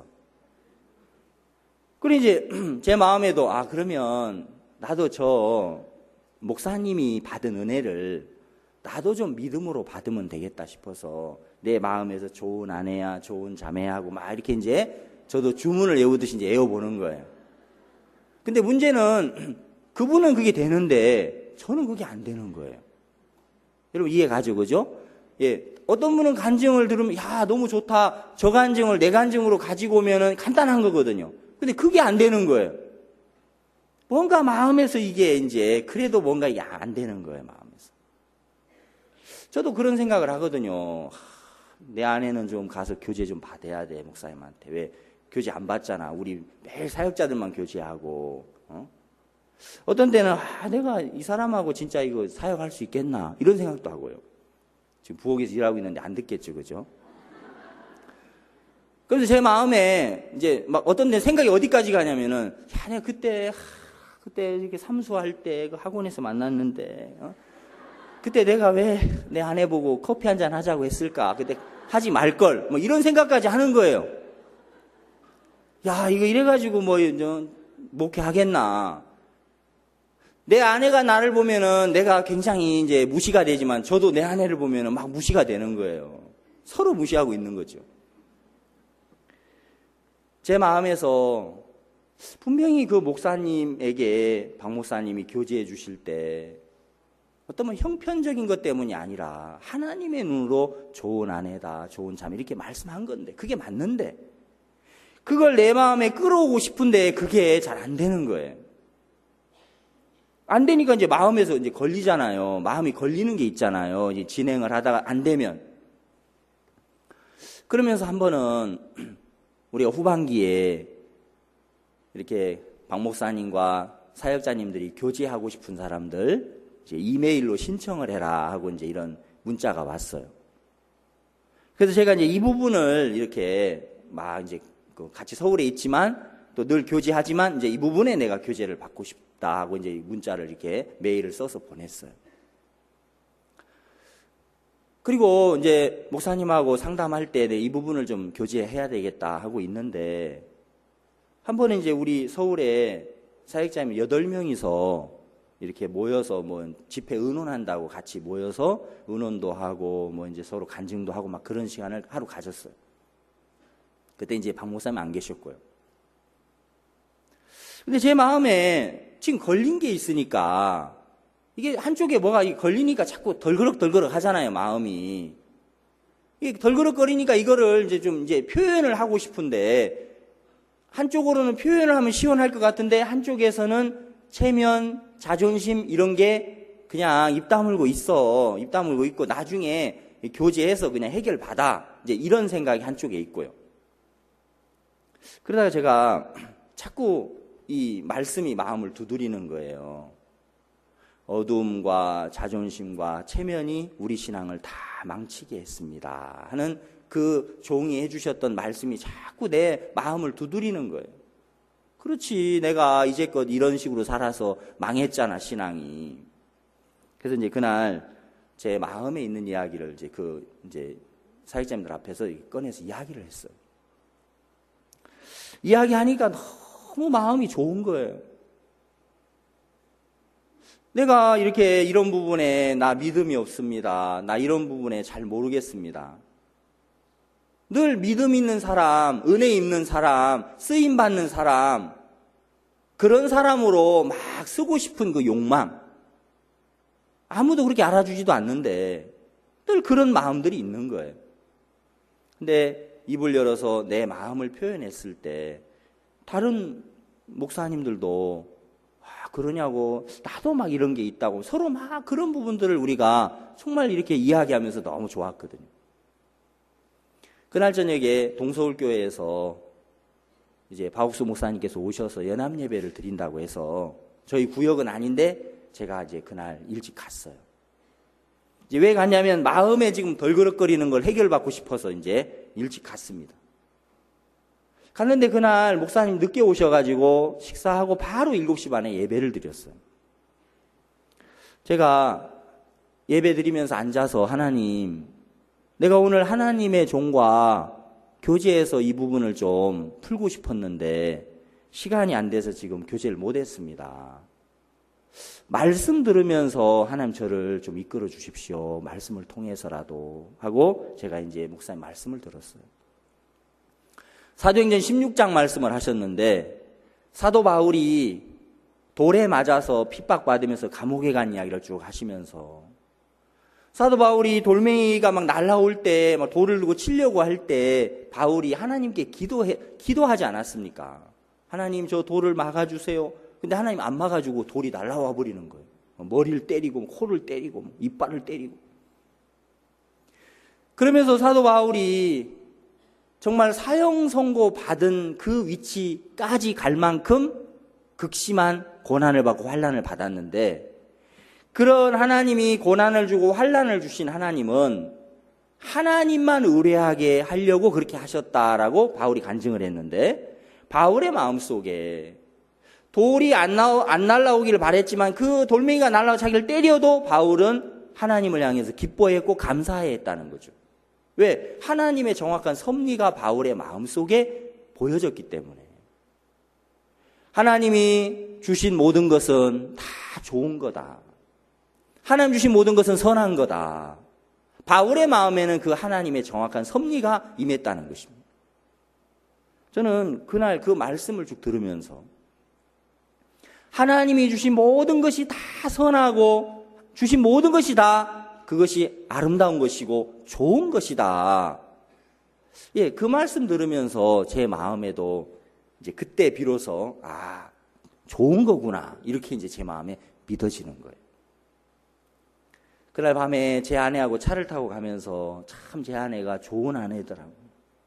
그리고 이제 제 마음에도 그러면 나도 저 목사님이 받은 은혜를 나도 좀 믿음으로 받으면 되겠다 싶어서 내 마음에서 좋은 아내야, 좋은 자매하고 막 이렇게 이제 저도 주문을 외우듯이 이제 외워보는 거예요. 근데 문제는 그분은 그게 되는데 저는 그게 안 되는 거예요. 여러분 이해 가죠, 그죠? 예, 어떤 분은 간증을 들으면 야 너무 좋다. 저 간증을 내 간증으로 가지고 오면은 간단한 거거든요. 근데 그게 안 되는 거예요. 뭔가 마음에서 이게 이제 그래도 뭔가 이게 안 되는 거예요, 마음에서. 저도 그런 생각을 하거든요. 내 아내는 좀 가서 교제 좀 받아야 돼, 목사님한테. 왜 교제 안 받잖아. 우리 매일 사역자들만 교제하고. 어떤 때는 내가 이 사람하고 진짜 이거 사역할 수 있겠나 이런 생각도 하고요. 지금 부엌에서 일하고 있는데 안 듣겠죠, 그죠? 그래서 제 마음에 이제 막 어떤 데 생각이 어디까지 가냐면은, 야, 내가 그때 이렇게 삼수할 때 그 학원에서 만났는데, 그때 내가 왜 내 아내 보고 커피 한잔 하자고 했을까? 그때 하지 말걸. 뭐 이런 생각까지 하는 거예요. 야, 이거 이래가지고 뭐, 목회하겠나. 내 아내가 나를 보면은 내가 굉장히 이제 무시가 되지만 저도 내 아내를 보면은 막 무시가 되는 거예요. 서로 무시하고 있는 거죠. 제 마음에서 분명히 그 목사님에게 박 목사님이 교제해 주실 때 어떤 형편적인 것 때문이 아니라 하나님의 눈으로 좋은 아내다, 좋은 자매 이렇게 말씀한 건데 그게 맞는데 그걸 내 마음에 끌어오고 싶은데 그게 잘 안 되는 거예요. 안 되니까 이제 마음에서 이제 걸리잖아요. 마음이 걸리는 게 있잖아요. 이제 진행을 하다가 안 되면. 그러면서 한 번은 우리가 후반기에 이렇게 박 목사님과 사역자님들이 교제하고 싶은 사람들 이제 이메일로 신청을 해라 하고 이제 이런 문자가 왔어요. 그래서 제가 이제 이 부분을 이렇게 막 이제 같이 서울에 있지만 또 늘 교제하지만 이제 이 부분에 내가 교제를 받고 싶다 하고 이제 문자를 이렇게 메일을 써서 보냈어요. 그리고 이제 목사님하고 상담할 때 이 부분을 좀 교제해야 되겠다 하고 있는데 한 번은 이제 우리 서울에 사역자님 8명이서 이렇게 모여서 뭐 집회 의논한다고 같이 모여서 의논도 하고 뭐 이제 서로 간증도 하고 막 그런 시간을 하루 가졌어요. 그때 이제 박 목사님 안 계셨고요. 근데 제 마음에 지금 걸린 게 있으니까 이게 한쪽에 뭐가 걸리니까 자꾸 덜그럭 하잖아요, 마음이. 이게 덜그럭거리니까 이거를 이제 좀 이제 표현을 하고 싶은데 한쪽으로는 표현을 하면 시원할 것 같은데 한쪽에서는 체면, 자존심 이런 게 그냥 입 다물고 있고 나중에 교제해서 그냥 해결받아. 이제 이런 생각이 한쪽에 있고요. 그러다가 제가 자꾸 이 말씀이 마음을 두드리는 거예요. 어둠과 자존심과 체면이 우리 신앙을 다 망치게 했습니다 하는 그 종이 해주셨던 말씀이 자꾸 내 마음을 두드리는 거예요. 그렇지, 내가 이제껏 이런 식으로 살아서 망했잖아, 신앙이. 그래서 이제 그날 제 마음에 있는 이야기를 이제 사역자님들 앞에서 꺼내서 이야기를 했어요. 이야기하니까 너무 마음이 좋은 거예요. 내가 이렇게 이런 부분에 나 믿음이 없습니다. 나 이런 부분에 잘 모르겠습니다. 늘 믿음 있는 사람, 은혜 있는 사람, 쓰임 받는 사람, 그런 사람으로 막 쓰고 싶은 그 욕망. 아무도 그렇게 알아주지도 않는데 늘 그런 마음들이 있는 거예요. 근데 입을 열어서 내 마음을 표현했을 때 다른 목사님들도 그러냐고, 나도 막 이런 게 있다고 서로 막 그런 부분들을 우리가 정말 이렇게 이야기하면서 너무 좋았거든요. 그날 저녁에 동서울교회에서 이제 박옥수 목사님께서 오셔서 연합 예배를 드린다고 해서 저희 구역은 아닌데 제가 이제 그날 일찍 갔어요. 이제 왜 갔냐면 마음에 지금 덜그럭거리는 걸 해결받고 싶어서 이제 일찍 갔습니다. 갔는데 그날 목사님 늦게 오셔가지고 식사하고 바로 7시 반에 예배를 드렸어요. 제가 예배 드리면서 앉아서 하나님, 내가 오늘 하나님의 종과 교제해서 이 부분을 좀 풀고 싶었는데 시간이 안 돼서 지금 교제를 못했습니다. 말씀 들으면서 하나님 저를 좀 이끌어 주십시오. 말씀을 통해서라도 하고 제가 이제 목사님 말씀을 들었어요. 사도행전 16장 말씀을 하셨는데 사도 바울이 돌에 맞아서 핍박받으면서 감옥에 간 이야기를 쭉 하시면서 사도 바울이 돌멩이가 막 날아올 때 막 돌을 들고 치려고 할 때 바울이 하나님께 기도하지 않았습니까? 하나님 저 돌을 막아주세요. 근데 하나님 안 막아주고 돌이 날아와 버리는 거예요. 머리를 때리고 코를 때리고 이빨을 때리고. 그러면서 사도 바울이 정말 사형 선고 받은 그 위치까지 갈 만큼 극심한 고난을 받고 환난을 받았는데 그런 하나님이 고난을 주고 환난을 주신 하나님은 하나님만 의뢰하게 하려고 그렇게 하셨다라고 바울이 간증을 했는데, 바울의 마음속에 돌이 안 날아오기를 바랬지만 그 돌멩이가 날아와 자기를 때려도 바울은 하나님을 향해서 기뻐했고 감사했다는 거죠. 왜? 하나님의 정확한 섭리가 바울의 마음속에 보여졌기 때문에. 하나님이 주신 모든 것은 다 좋은 거다. 하나님 주신 모든 것은 선한 거다. 바울의 마음에는 그 하나님의 정확한 섭리가 임했다는 것입니다. 저는 그날 그 말씀을 쭉 들으면서 하나님이 주신 모든 것이 다 선하고 주신 모든 것이 다 그것이 아름다운 것이고 좋은 것이다. 예, 그 말씀 들으면서 제 마음에도 이제 그때 비로소 좋은 거구나 이렇게 이제 제 마음에 믿어지는 거예요. 그날 밤에 제 아내하고 차를 타고 가면서 참 제 아내가 좋은 아내더라고요.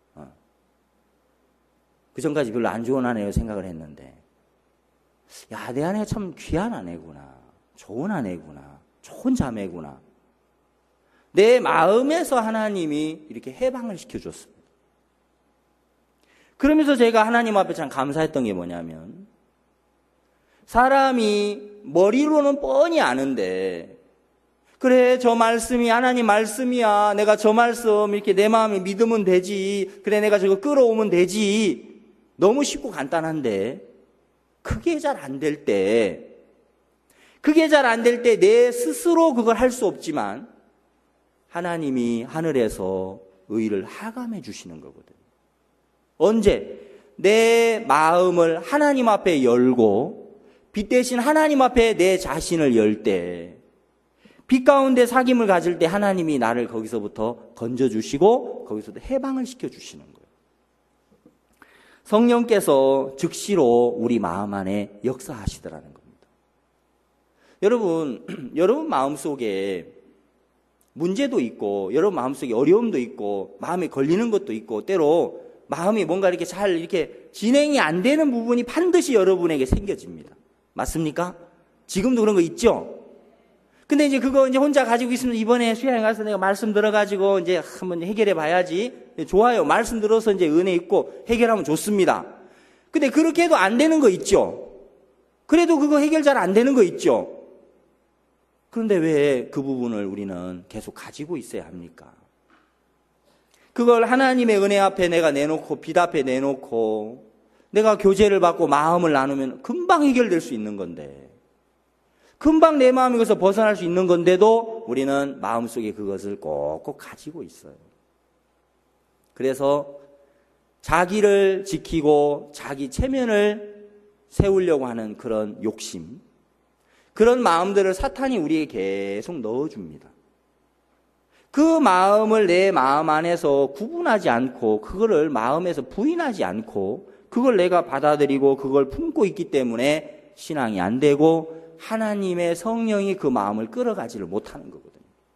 그 전까지 별로 안 좋은 아내로 생각을 했는데, 야, 내 아내가 참 귀한 아내구나, 좋은 아내구나, 좋은 자매구나. 내 마음에서 하나님이 이렇게 해방을 시켜줬습니다. 그러면서 제가 하나님 앞에 참 감사했던 게 뭐냐면, 사람이 머리로는 뻔히 아는데, 그래, 저 말씀이 하나님 말씀이야. 내가 저 말씀 이렇게 내 마음에 믿으면 되지. 그래, 내가 저거 끌어오면 되지. 너무 쉽고 간단한데, 그게 잘 안 될 때, 내 스스로 그걸 할 수 없지만, 하나님이 하늘에서 의를 하감해 주시는 거거든요. 언제? 내 마음을 하나님 앞에 열고, 빛 대신 하나님 앞에 내 자신을 열 때, 빛 가운데 사귐을 가질 때 하나님이 나를 거기서부터 건져주시고 거기서부터 해방을 시켜주시는 거예요. 성령께서 즉시로 우리 마음 안에 역사하시더라는 겁니다. 여러분 마음속에 문제도 있고 여러분 마음속에 어려움도 있고 마음에 걸리는 것도 있고 때로 마음이 뭔가 이렇게 잘 이렇게 진행이 안 되는 부분이 반드시 여러분에게 생겨집니다. 맞습니까? 지금도 그런 거 있죠? 근데 이제 그거 이제 혼자 가지고 있으면 이번에 수양에 가서 내가 말씀 들어가지고 이제 한번 해결해 봐야지. 좋아요. 말씀 들어서 이제 은혜 있고 해결하면 좋습니다. 근데 그렇게 해도 안 되는 거 있죠? 그래도 그거 해결 잘 안 되는 거 있죠? 그런데 왜 그 부분을 우리는 계속 가지고 있어야 합니까? 그걸 하나님의 은혜 앞에 내가 내놓고 빛 앞에 내놓고 내가 교제를 받고 마음을 나누면 금방 해결될 수 있는 건데 금방 내 마음이 거기서 벗어날 수 있는 건데도 우리는 마음속에 그것을 꼭꼭 가지고 있어요. 그래서 자기를 지키고 자기 체면을 세우려고 하는 그런 욕심, 그런 마음들을 사탄이 우리에게 계속 넣어줍니다. 그 마음을 내 마음 안에서 구분하지 않고 그거를 마음에서 부인하지 않고 그걸 내가 받아들이고 그걸 품고 있기 때문에 신앙이 안 되고 하나님의 성령이 그 마음을 끌어가지를 못하는 거거든요.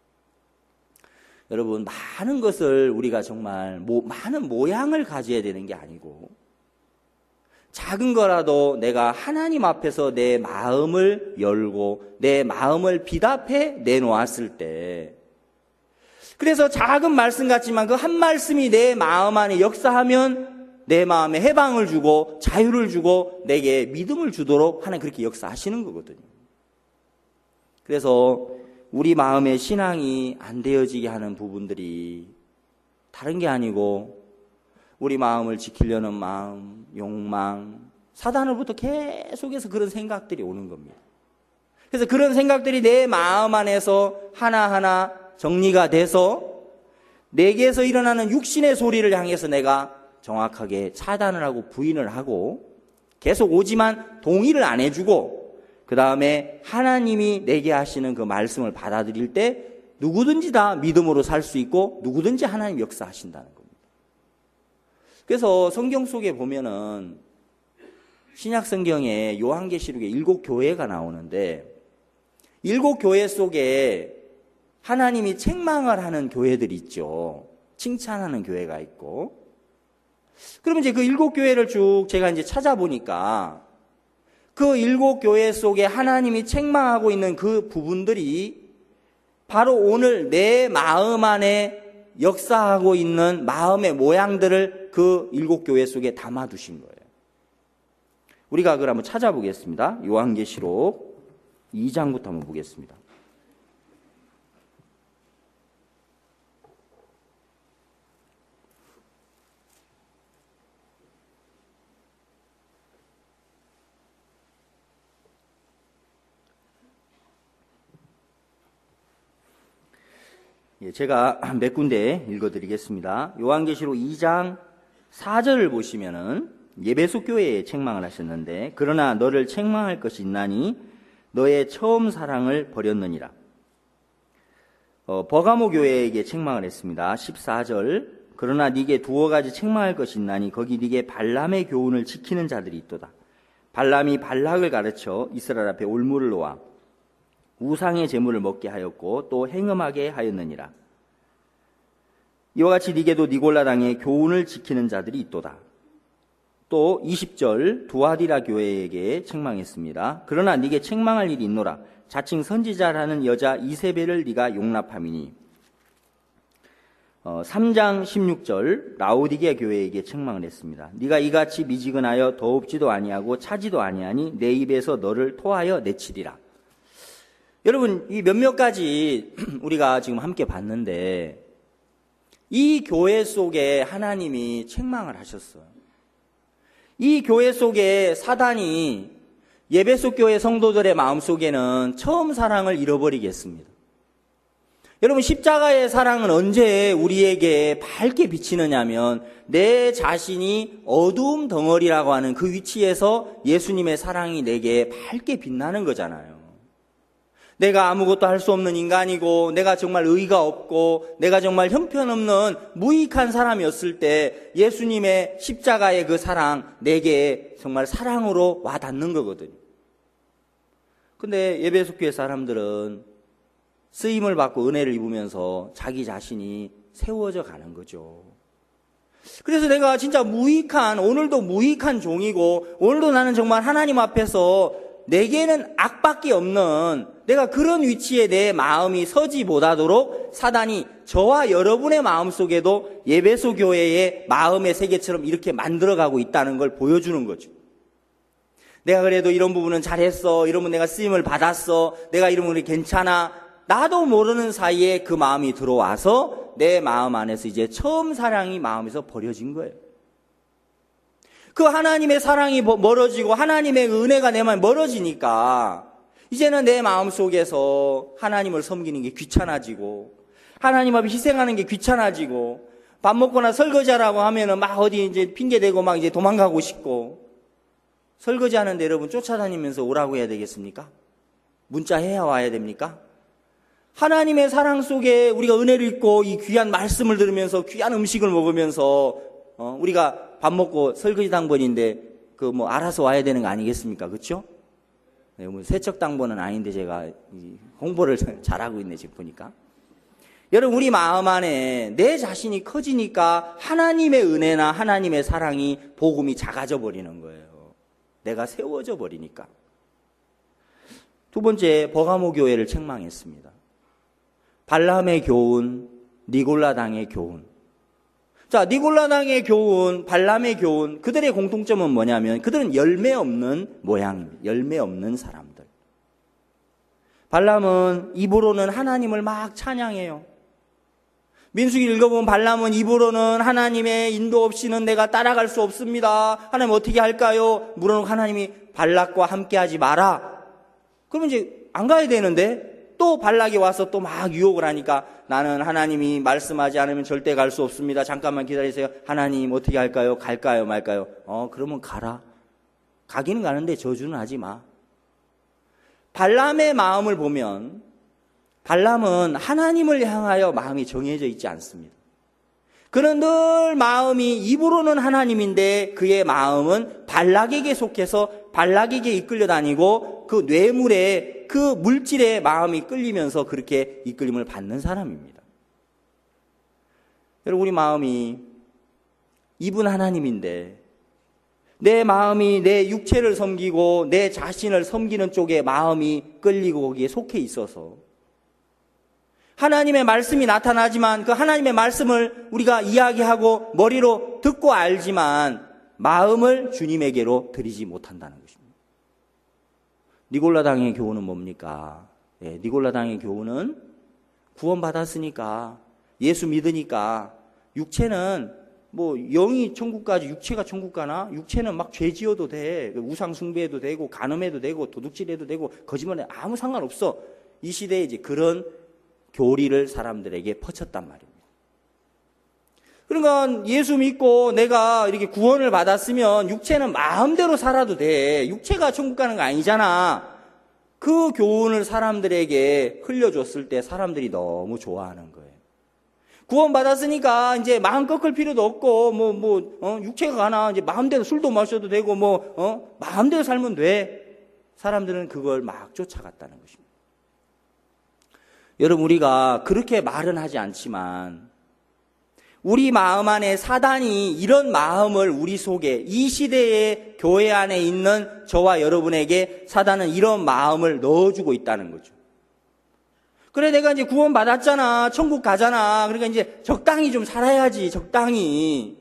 여러분, 많은 것을 우리가 정말 많은 모양을 가져야 되는 게 아니고 작은 거라도 내가 하나님 앞에서 내 마음을 열고 내 마음을 빛 앞에 내놓았을 때 그래서 작은 말씀 같지만 그 한 말씀이 내 마음 안에 역사하면 내 마음에 해방을 주고 자유를 주고 내게 믿음을 주도록 하나님 그렇게 역사하시는 거거든요. 그래서 우리 마음의 신앙이 안 되어지게 하는 부분들이 다른 게 아니고 우리 마음을 지키려는 마음, 욕망, 사단으로부터 계속해서 그런 생각들이 오는 겁니다. 그래서 그런 생각들이 내 마음 안에서 하나하나 정리가 돼서 내게서 일어나는 육신의 소리를 향해서 내가 정확하게 차단을 하고 부인을 하고 계속 오지만 동의를 안 해주고 그 다음에 하나님이 내게 하시는 그 말씀을 받아들일 때 누구든지 다 믿음으로 살 수 있고 누구든지 하나님 역사하신다는 겁니다. 그래서 성경 속에 보면은 신약 성경에 요한계시록에 7교회가 나오는데 7교회 속에 하나님이 책망을 하는 교회들이 있죠. 칭찬하는 교회가 있고. 그러면 이제 그 7교회를 쭉 제가 이제 찾아보니까 그 7교회 속에 하나님이 책망하고 있는 그 부분들이 바로 오늘 내 마음 안에 역사하고 있는 마음의 모양들을 그 7교회 속에 담아두신 거예요. 우리가 그걸 한번 찾아보겠습니다. 요한계시록 2장부터 한번 보겠습니다. 제가 몇 군데 읽어드리겠습니다. 요한계시록 2장 4절을 보시면은 예배소 교회에 책망을 하셨는데, 그러나 너를 책망할 것이 있나니 너의 처음 사랑을 버렸느니라. 버가모 교회에게 책망을 했습니다. 14절, 그러나 네게 두어 가지 책망할 것이 있나니 거기 네게 발람의 교훈을 지키는 자들이 있도다. 발람이 발락을 가르쳐 이스라엘 앞에 올무를 놓아 우상의 제물을 먹게 하였고 또 행음하게 하였느니라. 이와 같이 네게도 니골라 당의 교훈을 지키는 자들이 있도다. 또 20절 두아디라 교회에게 책망했습니다. 그러나 네게 책망할 일이 있노라. 자칭 선지자라는 여자 이세벨을 네가 용납함이니. 3장 16절 라오디게 교회에게 책망을 했습니다. 네가 이같이 미지근하여 더웁지도 아니하고 차지도 아니하니 내 입에서 너를 토하여 내치리라. 여러분, 이 몇몇 가지 우리가 지금 함께 봤는데 이 교회 속에 하나님이 책망을 하셨어요. 이 교회 속에 사단이 예배소 교회 성도들의 마음속에는 처음 사랑을 잃어버리게 했습니다. 여러분, 십자가의 사랑은 언제 우리에게 밝게 비치느냐면 내 자신이 어두움 덩어리라고 하는 그 위치에서 예수님의 사랑이 내게 밝게 빛나는 거잖아요. 내가 아무것도 할 수 없는 인간이고 내가 정말 의의가 없고 내가 정말 형편없는 무익한 사람이었을 때 예수님의 십자가의 그 사랑 내게 정말 사랑으로 와닿는 거거든요. 근데 예배소 교회 사람들은 쓰임을 받고 은혜를 입으면서 자기 자신이 세워져 가는 거죠. 그래서 내가 진짜 오늘도 무익한 종이고 오늘도 나는 정말 하나님 앞에서 내게는 악밖에 없는 내가 그런 위치에 내 마음이 서지 못하도록 사단이 저와 여러분의 마음속에도 예배소 교회의 마음의 세계처럼 이렇게 만들어가고 있다는 걸 보여주는 거죠. 내가 그래도 이런 부분은 잘했어. 이러면 내가 쓰임을 받았어. 내가 이러면 괜찮아. 나도 모르는 사이에 그 마음이 들어와서 내 마음 안에서 이제 처음 사랑이 마음에서 버려진 거예요. 그 하나님의 사랑이 멀어지고 하나님의 은혜가 내 마음에 멀어지니까 이제는 내 마음속에서 하나님을 섬기는 게 귀찮아지고 하나님 앞에 희생하는 게 귀찮아지고 밥 먹거나 설거지하라고 하면은 막 어디 이제 핑계대고 막 이제 도망가고 싶고 설거지하는데 여러분 쫓아다니면서 오라고 해야 되겠습니까? 문자해야 와야 됩니까? 하나님의 사랑 속에 우리가 은혜를 입고 이 귀한 말씀을 들으면서 귀한 음식을 먹으면서 우리가 밥 먹고 설거지 당번인데 그 뭐 알아서 와야 되는 거 아니겠습니까? 그렇죠? 네, 뭐 세척 당번은 아닌데 제가 홍보를 잘하고 있네 지금 보니까. 여러분, 우리 마음 안에 내 자신이 커지니까 하나님의 은혜나 하나님의 사랑이 복음이 작아져 버리는 거예요. 내가 세워져 버리니까. 두 번째, 버가모 교회를 책망했습니다. 발람의 교훈, 니골라 당의 교훈. 자, 니골라 당의 교훈, 발람의 교훈, 그들의 공통점은 뭐냐면 그들은 열매 없는 모양입니다. 열매 없는 사람들. 발람은 입으로는 하나님을 막 찬양해요. 민수기를 읽어보면 발람은 입으로는 하나님의 인도 없이는 내가 따라갈 수 없습니다. 하나님 어떻게 할까요? 물어놓고 하나님이 발락과 함께하지 마라. 그러면 이제 안 가야 되는데 또 발락이 와서 또 막 유혹을 하니까 나는 하나님이 말씀하지 않으면 절대 갈 수 없습니다. 잠깐만 기다리세요. 하나님 어떻게 할까요? 갈까요? 말까요? 그러면 가라. 가기는 가는데 저주는 하지 마. 발람의 마음을 보면 발람은 하나님을 향하여 마음이 정해져 있지 않습니다. 그는 늘 마음이 입으로는 하나님인데 그의 마음은 발락에게 속해서 발락에게 이끌려 다니고 그 뇌물에 그 물질에 마음이 끌리면서 그렇게 이끌림을 받는 사람입니다. 여러분, 우리 마음이 입은 하나님인데 내 마음이 내 육체를 섬기고 내 자신을 섬기는 쪽에 마음이 끌리고 거기에 속해 있어서 하나님의 말씀이 나타나지만 그 하나님의 말씀을 우리가 이야기하고 머리로 듣고 알지만 마음을 주님에게로 드리지 못한다는 것입니다. 니골라당의 교훈은 뭡니까? 니골라당의 교훈은 구원받았으니까, 예수 믿으니까 육체는 뭐 영이 천국 가지 육체가 천국 가나? 육체는 막 죄 지어도 돼. 우상 숭배해도 되고 간음해도 되고 도둑질해도 되고 거짓말해 아무 상관없어. 이 시대에 이제 그런 교리를 사람들에게 퍼쳤단 말입니다. 그러니까 예수 믿고 내가 이렇게 구원을 받았으면 육체는 마음대로 살아도 돼. 육체가 천국 가는 거 아니잖아. 그 교훈을 사람들에게 흘려줬을 때 사람들이 너무 좋아하는 거예요. 구원받았으니까 이제 마음 꺾을 필요도 없고 육체가 가나 이제 마음대로 술도 마셔도 되고 마음대로 살면 돼. 사람들은 그걸 막 쫓아갔다는 것입니다. 여러분, 우리가 그렇게 말은 하지 않지만 우리 마음 안에 사단이 이런 마음을 우리 속에, 이 시대의 교회 안에 있는 저와 여러분에게 사단은 이런 마음을 넣어주고 있다는 거죠. 그래, 내가 이제 구원받았잖아. 천국 가잖아. 그러니까 이제 적당히 좀 살아야지. 적당히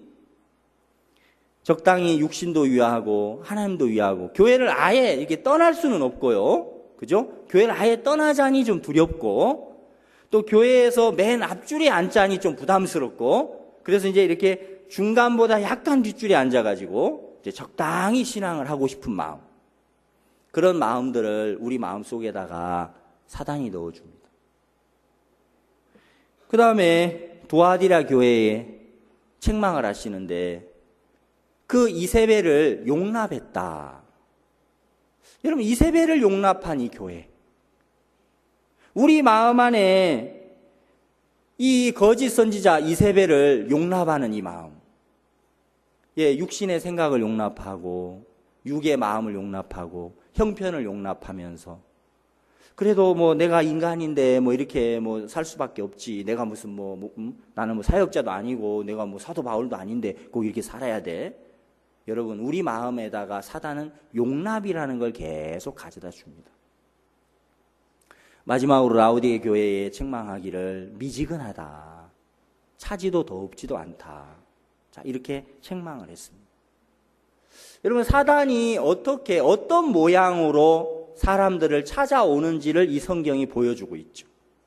육신도 위하고 하나님도 위하고. 교회를 아예 이렇게 떠날 수는 없고요. 그죠? 교회를 아예 떠나자니 좀 두렵고, 또 교회에서 맨 앞줄에 앉자니 좀 부담스럽고, 그래서 이제 이렇게 중간보다 약간 뒷줄에 앉아가지고 이제 적당히 신앙을 하고 싶은 마음, 그런 마음들을 우리 마음 속에다가 사단이 넣어줍니다. 그 다음에 두아디라 교회에 책망을 하시는데 그 이세벨을 용납했다. 여러분, 이세벨을 용납한 이 교회, 우리 마음 안에 이 거짓 선지자 이세벨을 용납하는 이 마음, 육신의 생각을 용납하고 육의 마음을 용납하고 형편을 용납하면서, 그래도 내가 인간인데 이렇게 살 수밖에 없지. 내가 무슨 나는 사역자도 아니고 내가 사도 바울도 아닌데 꼭 이렇게 살아야 돼. 여러분, 우리 마음에다가 사단은 용납이라는 걸 계속 가져다 줍니다. 마지막으로 라우디게 교회에 책망하기를 미지근하다, 차지도 더웁지도 않다. 자, 이렇게 책망을 했습니다. 여러분, 사단이 어떤 모양으로 사람들을 찾아오는지를 이 성경이 보여주고 있죠.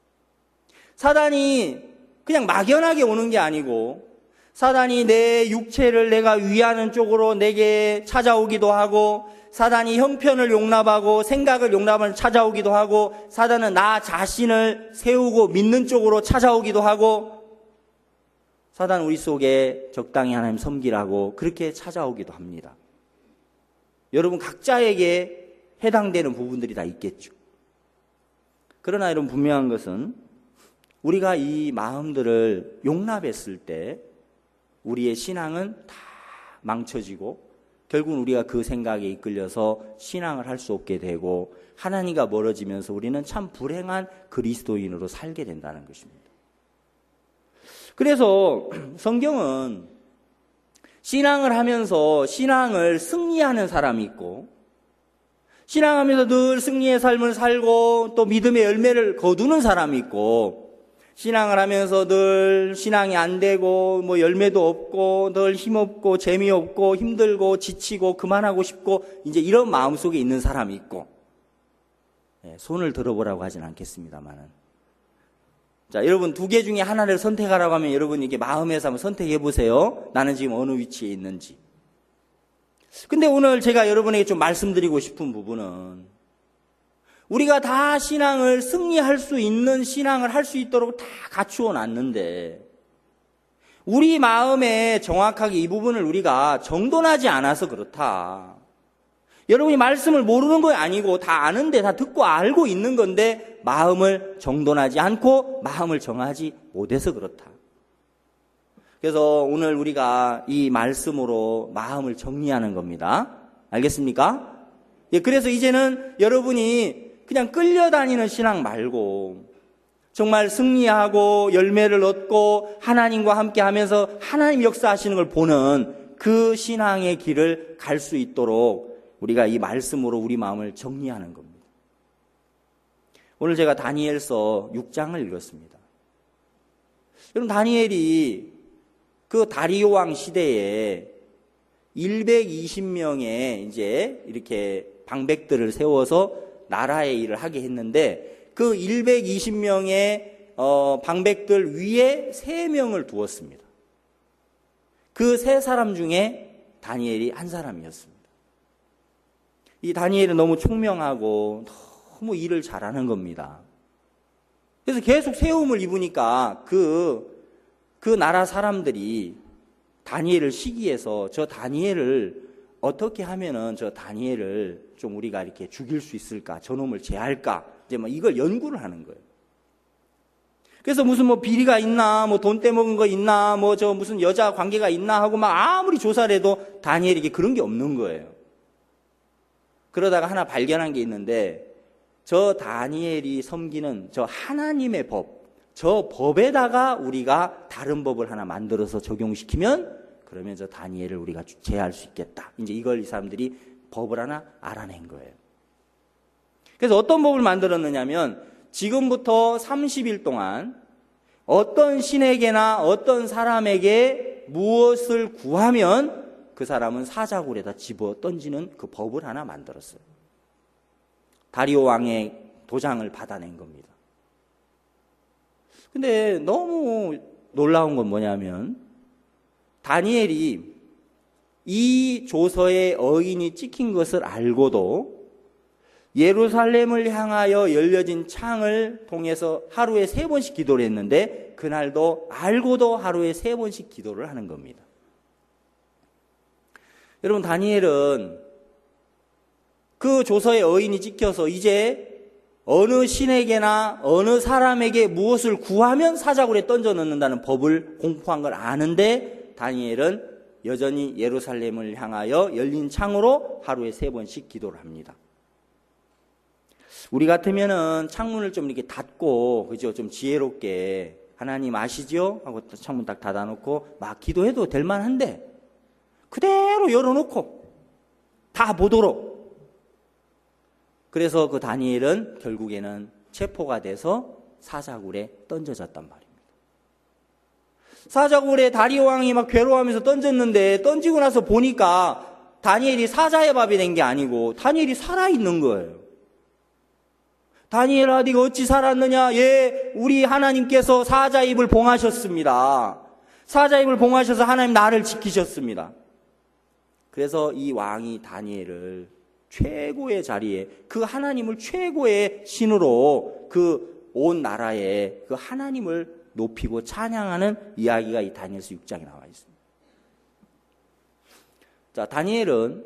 사단이 그냥 막연하게 오는 게 아니고, 사단이 내 육체를 내가 위하는 쪽으로 내게 찾아오기도 하고, 사단이 형편을 용납하고 생각을 용납하는 찾아오기도 하고, 사단은 나 자신을 세우고 믿는 쪽으로 찾아오기도 하고, 사단은 우리 속에 적당히 하나님 섬기라고 그렇게 찾아오기도 합니다. 여러분, 각자에게 해당되는 부분들이 다 있겠죠. 그러나 여러분, 분명한 것은 우리가 이 마음들을 용납했을 때 우리의 신앙은 다 망쳐지고 결국은 우리가 그 생각에 이끌려서 신앙을 할 수 없게 되고 하나님과 멀어지면서 우리는 참 불행한 그리스도인으로 살게 된다는 것입니다. 그래서 성경은 신앙을 하면서 신앙을 승리하는 사람이 있고, 신앙하면서 늘 승리의 삶을 살고 또 믿음의 열매를 거두는 사람이 있고, 신앙을 하면서 늘 신앙이 안 되고 열매도 없고 늘 힘없고 재미없고 힘들고 지치고 그만하고 싶고 이제 이런 마음속에 있는 사람이 있고, 손을 들어보라고 하진 않겠습니다만은, 자, 여러분, 두 개 중에 하나를 선택하라고 하면 여러분 이게 마음에서 한번 선택해 보세요. 나는 지금 어느 위치에 있는지. 근데 오늘 제가 여러분에게 좀 말씀드리고 싶은 부분은, 우리가 다 신앙을 승리할 수 있는 신앙을 할 수 있도록 다 갖추어 놨는데 우리 마음에 정확하게 이 부분을 우리가 정돈하지 않아서 그렇다. 여러분이 말씀을 모르는 거 아니고 다 아는데, 다 듣고 알고 있는 건데 마음을 정돈하지 않고 마음을 정하지 못해서 그렇다. 그래서 오늘 우리가 이 말씀으로 마음을 정리하는 겁니다. 알겠습니까? 그래서 이제는 여러분이 그냥 끌려다니는 신앙 말고 정말 승리하고 열매를 얻고 하나님과 함께 하면서 하나님 역사하시는 걸 보는 그 신앙의 길을 갈 수 있도록 우리가 이 말씀으로 우리 마음을 정리하는 겁니다. 오늘 제가 다니엘서 6장을 읽었습니다. 여러분, 다니엘이 그 다리오 왕 시대에 120명의 이제 이렇게 방백들을 세워서 나라의 일을 하게 했는데, 그 120명의 방백들 위에 3명을 두었습니다. 그 3사람 중에 다니엘이 한 사람이었습니다. 이 다니엘은 너무 총명하고 너무 일을 잘하는 겁니다. 그래서 계속 세움을 입으니까 그 나라 사람들이 다니엘을 시기해서 저 다니엘을 어떻게 하면은 저 다니엘을 좀 우리가 이렇게 죽일 수 있을까? 저놈을 제할까? 이제 뭐 이걸 연구를 하는 거예요. 그래서 무슨 뭐 비리가 있나, 뭐 돈 떼먹은 거 있나, 뭐 저 무슨 여자 관계가 있나 하고 막 아무리 조사를 해도 다니엘에게 그런 게 없는 거예요. 그러다가 하나 발견한 게 있는데, 저 다니엘이 섬기는 저 하나님의 법, 저 법에다가 우리가 다른 법을 하나 만들어서 적용시키면 그러면 저 다니엘을 우리가 제할 수 있겠다. 이제 이걸 이 사람들이 법을 하나 알아낸 거예요. 그래서 어떤 법을 만들었느냐면, 지금부터 30일 동안 어떤 신에게나 어떤 사람에게 무엇을 구하면 그 사람은 사자굴에다 집어 던지는 그 법을 하나 만들었어요. 다리오 왕의 도장을 받아낸 겁니다. 근데 너무 놀라운 건 뭐냐면, 다니엘이 이 조서에 어인이 찍힌 것을 알고도 예루살렘을 향하여 열려진 창을 통해서 하루에 3번씩 기도를 했는데, 그날도 알고도 하루에 3번씩 기도를 하는 겁니다. 여러분, 다니엘은 그 조서에 어인이 찍혀서 이제 어느 신에게나 어느 사람에게 무엇을 구하면 사자굴에 던져 넣는다는 법을 공포한 걸 아는데, 다니엘은 여전히 예루살렘을 향하여 열린 창으로 하루에 3번씩 기도를 합니다. 우리 같으면은 창문을 좀 이렇게 닫고, 그죠? 좀 지혜롭게, 하나님 아시죠? 하고 창문 딱 닫아놓고 막 기도해도 될 만한데, 그대로 열어놓고 다 보도록. 그래서 그 다니엘은 결국에는 체포가 돼서 사자굴에 던져졌단 말입니다. 사자굴에 다리오 왕이 막 괴로워하면서 던졌는데, 던지고 나서 보니까 다니엘이 사자의 밥이 된 게 아니고 다니엘이 살아있는 거예요. 다니엘아, 네가 어찌 살았느냐? 예, 우리 하나님께서 사자 입을 봉하셨습니다. 사자 입을 봉하셔서 하나님 나를 지키셨습니다. 그래서 이 왕이 다니엘을 최고의 자리에, 그 하나님을 최고의 신으로 그 온 나라에 그 하나님을 높이고 찬양하는 이야기가 이 다니엘서 6장에 나와 있습니다. 자, 다니엘은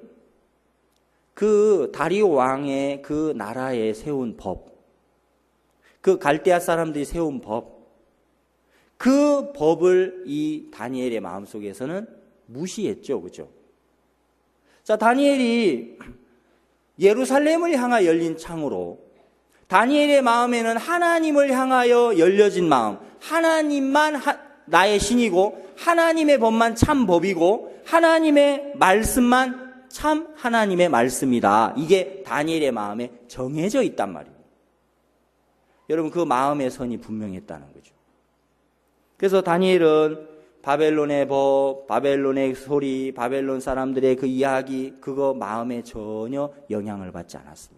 그 다리오 왕의 그 나라에 세운 법, 그 갈대아 사람들이 세운 법, 그 법을 이 다니엘의 마음속에서는 무시했죠. 그죠? 자, 다니엘이 예루살렘을 향하여 열린 창으로, 다니엘의 마음에는 하나님을 향하여 열려진 마음, 하나님만 나의 신이고 하나님의 법만 참 법이고 하나님의 말씀만 참 하나님의 말씀이다. 이게 다니엘의 마음에 정해져 있단 말이에요. 여러분, 그 마음의 선이 분명했다는 거죠. 그래서 다니엘은 바벨론의 법, 바벨론의 소리, 바벨론 사람들의 그 이야기, 그거 마음에 전혀 영향을 받지 않았습니다.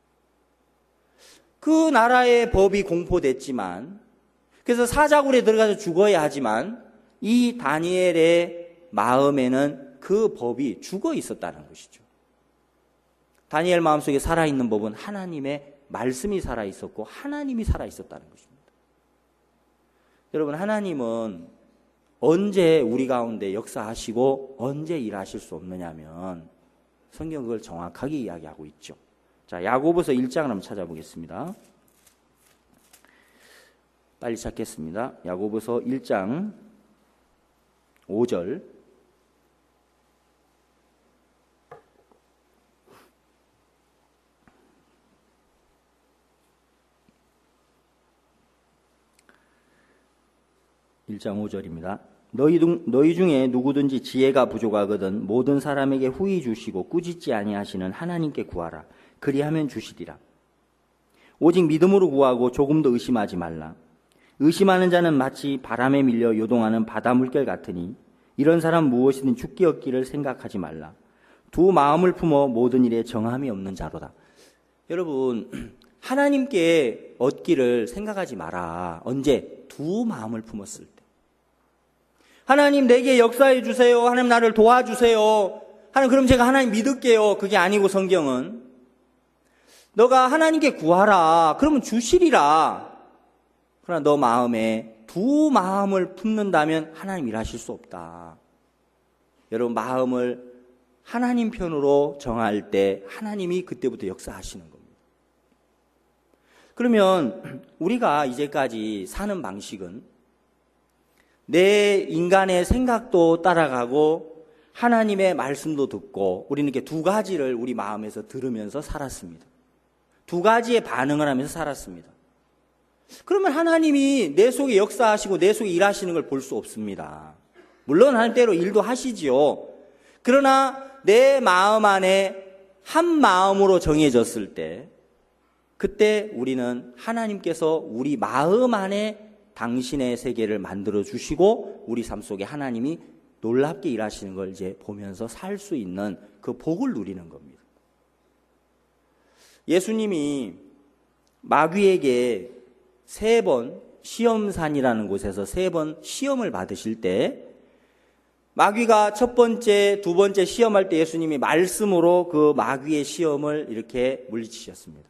그 나라의 법이 공포됐지만, 그래서 사자굴에 들어가서 죽어야 하지만, 이 다니엘의 마음에는 그 법이 죽어 있었다는 것이죠. 다니엘 마음속에 살아있는 법은 하나님의 말씀이 살아있었고 하나님이 살아있었다는 것입니다. 여러분, 하나님은 언제 우리 가운데 역사하시고 언제 일하실 수 없느냐면 성경 그걸 정확하게 이야기하고 있죠. 자, 야고보서 1장을 한번 찾아보겠습니다. 빨리 찾겠습니다. 야고보서 1장 5절. (1장 5절입니다) 너희 중에 누구든지 지혜가 부족하거든 모든 사람에게 후히 주시고 꾸짖지 아니하시는 하나님께 구하라. 그리하면 주시리라. 오직 믿음으로 구하고 조금도 의심하지 말라. 의심하는 자는 마치 바람에 밀려 요동하는 바다 물결 같으니 이런 사람 무엇이든 죽기 얻기를 생각하지 말라. 두 마음을 품어 모든 일에 정함이 없는 자로다. 여러분, 하나님께 얻기를 생각하지 마라. 언제? 두 마음을 품었을 때. 하나님 내게 역사해 주세요. 하나님 나를 도와주세요. 하나님 그럼 제가 하나님 믿을게요. 그게 아니고 성경은 너가 하나님께 구하라. 그러면 주시리라. 그러나 너 마음에 두 마음을 품는다면 하나님 일하실 수 없다. 여러분 마음을 하나님 편으로 정할 때 하나님이 그때부터 역사하시는 겁니다. 그러면 우리가 이제까지 사는 방식은 내 인간의 생각도 따라가고 하나님의 말씀도 듣고 우리는 이렇게 두 가지를 우리 마음에서 들으면서 살았습니다. 두 가지의 반응을 하면서 살았습니다. 그러면 하나님이 내 속에 역사하시고 내 속에 일하시는 걸 볼 수 없습니다. 물론 하나님 때로 일도 하시지요. 그러나 내 마음 안에 한 마음으로 정해졌을 때 그때 우리는 하나님께서 우리 마음 안에 당신의 세계를 만들어 주시고 우리 삶 속에 하나님이 놀랍게 일하시는 걸 이제 보면서 살 수 있는 그 복을 누리는 겁니다. 예수님이 마귀에게 3번 시험산이라는 곳에서 3번 시험을 받으실 때 마귀가 첫 번째, 두 번째 시험할 때 예수님이 말씀으로 그 마귀의 시험을 이렇게 물리치셨습니다.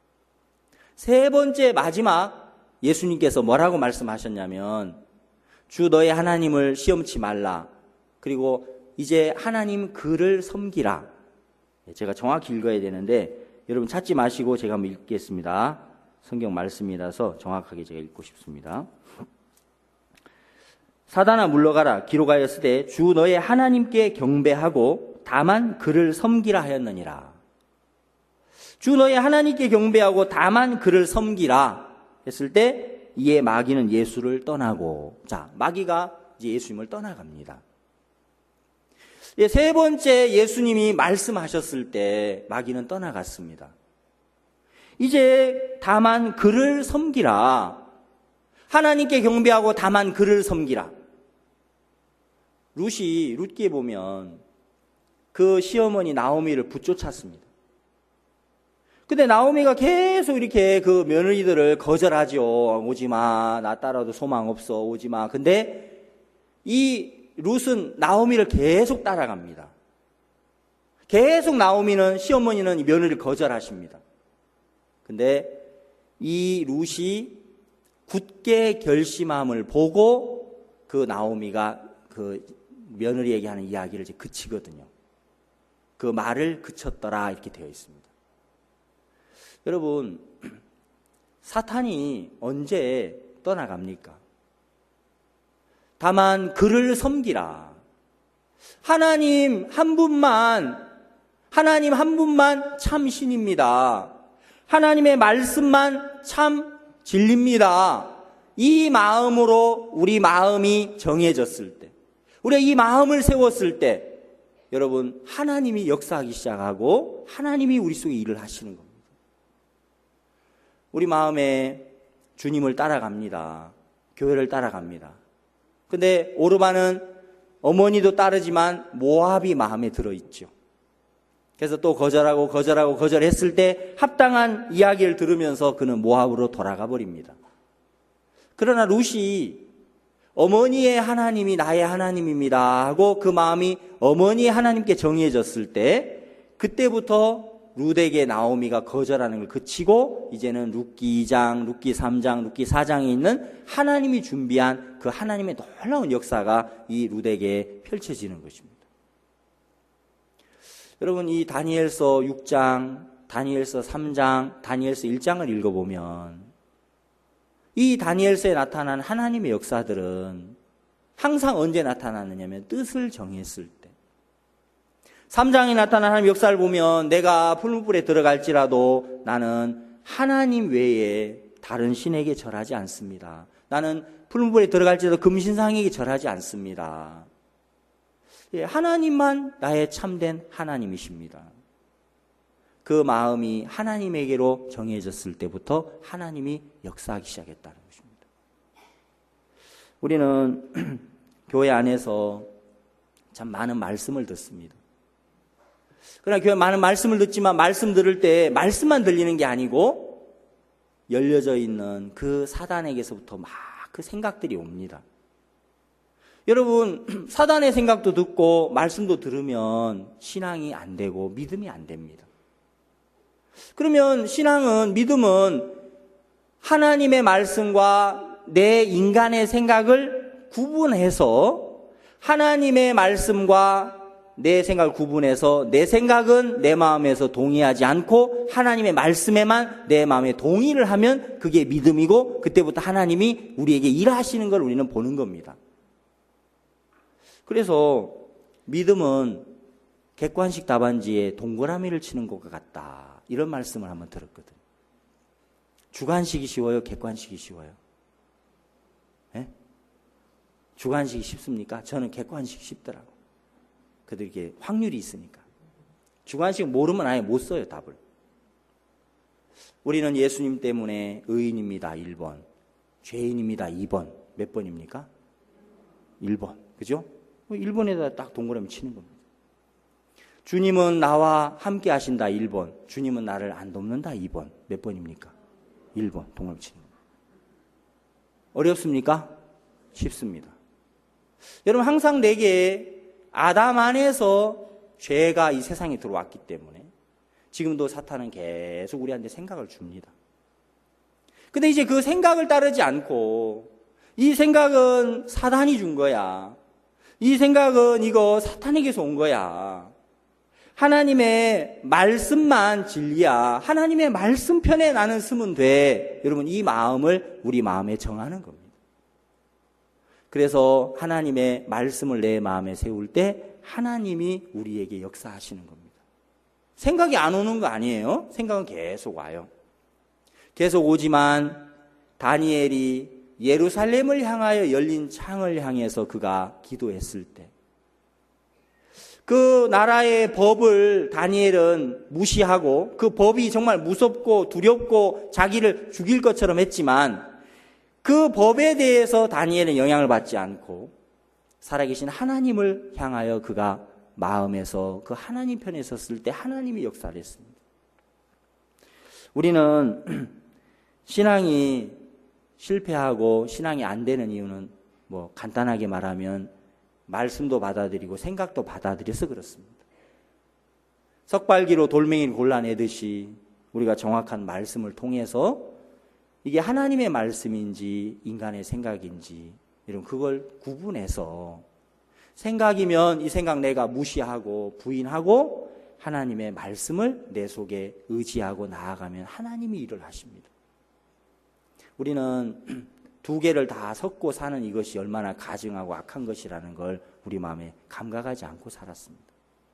3번째 마지막 예수님께서 뭐라고 말씀하셨냐면 주 너의 하나님을 시험치 말라. 그리고 이제 하나님 그를 섬기라. 제가 정확히 읽어야 되는데 여러분 찾지 마시고 제가 한번 읽겠습니다. 성경 말씀이라서 정확하게 제가 읽고 싶습니다. 사단아 물러가라. 기록하였으되 주 너의 하나님께 경배하고 다만 그를 섬기라 하였느니라. 주 너의 하나님께 경배하고 다만 그를 섬기라 했을 때 이에 마귀는 예수를 떠나고 자 마귀가 이제 예수님을 떠나갑니다. 3번째 예수님이 말씀하셨을 때 마귀는 떠나갔습니다. 이제 다만 그를 섬기라. 하나님께 경배하고 다만 그를 섬기라. 룻기에 보면 그 시어머니 나오미를 붙쫓았습니다. 근데 나오미가 계속 이렇게 그 며느리들을 거절하죠. 오지마. 나 따라도 소망 없어. 오지마. 근데 이 룻은 나오미를 계속 따라갑니다. 계속 나오미는 시어머니는 이 며느리를 거절하십니다. 근데 이 룻이 굳게 결심함을 보고 그 나오미가 그 며느리에게 하는 이야기를 이제 그치거든요. 그 말을 그쳤더라 이렇게 되어 있습니다. 여러분 사탄이 언제 떠나갑니까? 다만 그를 섬기라. 하나님 한 분만 참 신입니다. 하나님의 말씀만 참 진리입니다. 이 마음으로 우리 마음이 정해졌을 때, 우리가 이 마음을 세웠을 때 여러분 하나님이 역사하기 시작하고 하나님이 우리 속에 일을 하시는 겁니다. 우리 마음에 주님을 따라갑니다. 교회를 따라갑니다. 근데 오르반은 어머니도 따르지만 모압이 마음에 들어있죠. 그래서 또 거절했을 때 합당한 이야기를 들으면서 그는 모압으로 돌아가 버립니다. 그러나 룻이 어머니의 하나님이 나의 하나님입니다 하고 그 마음이 어머니의 하나님께 정해졌을 때 그때부터 룻에게 나오미가 거절하는 걸 그치고 이제는 룻기 2장, 룻기 3장, 룻기 4장에 있는 하나님이 준비한 그 하나님의 놀라운 역사가 이 룻에게 펼쳐지는 것입니다. 여러분 이 다니엘서 6장, 다니엘서 3장, 다니엘서 1장을 읽어보면 이 다니엘서에 나타난 하나님의 역사들은 항상 언제 나타나느냐면 뜻을 정했을 때 3장에 나타난 하나님의 역사를 보면 내가 풀무불에 들어갈지라도 나는 하나님 외에 다른 신에게 절하지 않습니다. 나는 풀무불에 들어갈지라도 금신상에게 절하지 않습니다. 하나님만 나의 참된 하나님이십니다. 그 마음이 하나님에게로 정해졌을 때부터 하나님이 역사하기 시작했다는 것입니다. 우리는 교회 안에서 참 많은 말씀을 듣습니다. 그러나 교회 많은 말씀을 듣지만 말씀 들을 때 말씀만 들리는 게 아니고 열려져 있는 그 사단에게서부터 막 그 생각들이 옵니다. 여러분, 사단의 생각도 듣고 말씀도 들으면 신앙이 안 되고 믿음이 안 됩니다. 그러면 신앙은, 믿음은 하나님의 말씀과 내 인간의 생각을 구분해서, 하나님의 말씀과 내 생각을 구분해서 내 생각은 내 마음에서 동의하지 않고 하나님의 말씀에만 내 마음에 동의를 하면 그게 믿음이고, 그때부터 하나님이 우리에게 일하시는 걸 우리는 보는 겁니다. 그래서 믿음은 객관식 답안지에 동그라미를 치는 것과 같다, 이런 말씀을 한번 들었거든요. 주관식이 쉬워요? 객관식이 쉬워요? 네? 주관식이 쉽습니까? 저는 객관식이 쉽더라고요. 그래도 이게 확률이 있으니까. 주관식 모르면 아예 못 써요, 답을. 우리는 예수님 때문에 의인입니다, 1번. 죄인입니다, 2번. 몇 번입니까? 1번. 그죠? 1번에다 딱 동그라미 치는 겁니다. 주님은 나와 함께 하신다, 1번. 주님은 나를 안 돕는다, 2번. 몇 번입니까? 1번. 동그라미 치는 겁니다. 어렵습니까? 쉽습니다. 여러분, 항상 내게 아담 안에서 죄가 이 세상에 들어왔기 때문에 지금도 사탄은 계속 우리한테 생각을 줍니다. 근데 이제 그 생각을 따르지 않고, 이 생각은 사단이 준 거야, 이 생각은 이거 사탄에게서 온 거야, 하나님의 말씀만 진리야, 하나님의 말씀 편에 나는 쓰면 돼, 여러분, 이 마음을 우리 마음에 정하는 겁니다. 그래서 하나님의 말씀을 내 마음에 세울 때 하나님이 우리에게 역사하시는 겁니다. 생각이 안 오는 거 아니에요? 생각은 계속 와요. 계속 오지만 다니엘이 예루살렘을 향하여 열린 창을 향해서 그가 기도했을 때, 그 나라의 법을 다니엘은 무시하고 그 법이 정말 무섭고 두렵고 자기를 죽일 것처럼 했지만, 그 법에 대해서 다니엘은 영향을 받지 않고 살아계신 하나님을 향하여 그가 마음에서 그 하나님 편에 섰을 때 하나님이 역사를 했습니다. 우리는 신앙이 실패하고 신앙이 안 되는 이유는 뭐 간단하게 말하면 말씀도 받아들이고 생각도 받아들여서 그렇습니다. 석발기로 돌멩이를 골라내듯이 우리가 정확한 말씀을 통해서 이게 하나님의 말씀인지 인간의 생각인지, 이런 그걸 구분해서, 생각이면 이 생각 내가 무시하고 부인하고 하나님의 말씀을 내 속에 의지하고 나아가면 하나님이 일을 하십니다. 우리는 두 개를 다 섞고 사는 이것이 얼마나 가증하고 악한 것이라는 걸 우리 마음에 감각하지 않고 살았습니다.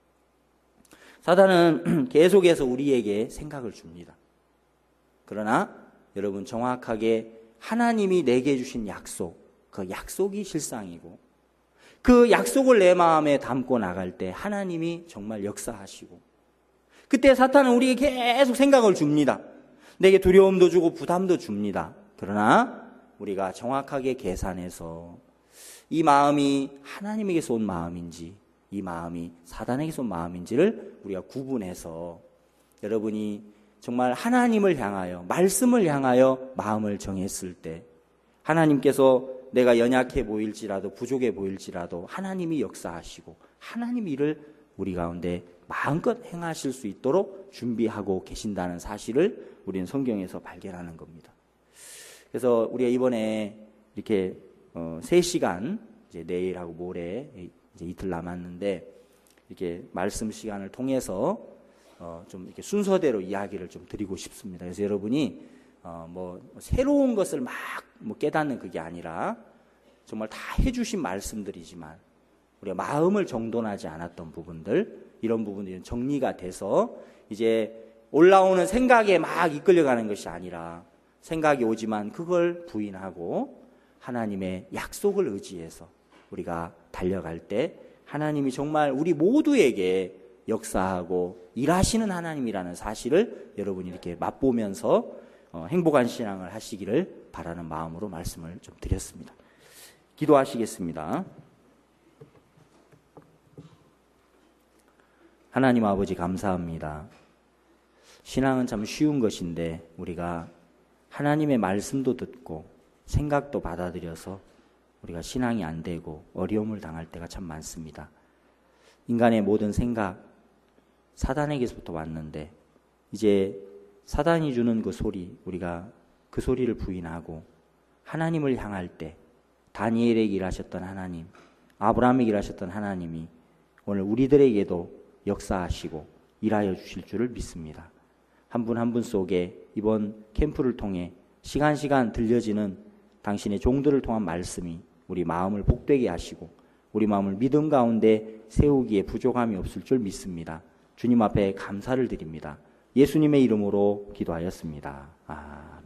사단은 계속해서 우리에게 생각을 줍니다. 그러나 여러분, 정확하게 하나님이 내게 주신 약속, 그 약속이 실상이고, 그 약속을 내 마음에 담고 나갈 때 하나님이 정말 역사하시고, 그때 사탄은 우리에게 계속 생각을 줍니다. 내게 두려움도 주고 부담도 줍니다. 그러나 우리가 정확하게 계산해서 이 마음이 하나님에게서 온 마음인지 이 마음이 사단에게서 온 마음인지를 우리가 구분해서, 여러분이 정말 하나님을 향하여, 말씀을 향하여 마음을 정했을 때 하나님께서 내가 연약해 보일지라도 부족해 보일지라도 하나님이 역사하시고 하나님 일을 우리 가운데 마음껏 행하실 수 있도록 준비하고 계신다는 사실을 우리는 성경에서 발견하는 겁니다. 그래서 우리가 이번에 이렇게 3시간, 이제 내일하고 모레 이제 이틀 남았는데, 이렇게 말씀 시간을 통해서 좀 이렇게 순서대로 이야기를 좀 드리고 싶습니다. 그래서 여러분이 뭐 새로운 것을 막 뭐 깨닫는 그게 아니라 정말 다 해주신 말씀들이지만 우리가 마음을 정돈하지 않았던 부분들, 이런 부분들이 정리가 돼서 이제 올라오는 생각에 막 이끌려가는 것이 아니라, 생각이 오지만 그걸 부인하고 하나님의 약속을 의지해서 우리가 달려갈 때 하나님이 정말 우리 모두에게 역사하고 일하시는 하나님이라는 사실을 여러분이 이렇게 맛보면서 행복한 신앙을 하시기를 바라는 마음으로 말씀을 좀 드렸습니다. 기도하시겠습니다. 하나님 아버지 감사합니다. 신앙은 참 쉬운 것인데 우리가 하나님의 말씀도 듣고 생각도 받아들여서 우리가 신앙이 안 되고 어려움을 당할 때가 참 많습니다. 인간의 모든 생각, 사단에게서부터 왔는데 이제 사단이 주는 그 소리, 우리가 그 소리를 부인하고 하나님을 향할 때 다니엘에게 일하셨던 하나님, 아브라함에게 일하셨던 하나님이 오늘 우리들에게도 역사하시고 일하여 주실 줄을 믿습니다. 한 분 한 분 속에 이번 캠프를 통해 시간 들려지는 당신의 종들을 통한 말씀이 우리 마음을 복되게 하시고 우리 마음을 믿음 가운데 세우기에 부족함이 없을 줄 믿습니다. 주님 앞에 감사를 드립니다. 예수님의 이름으로 기도하였습니다.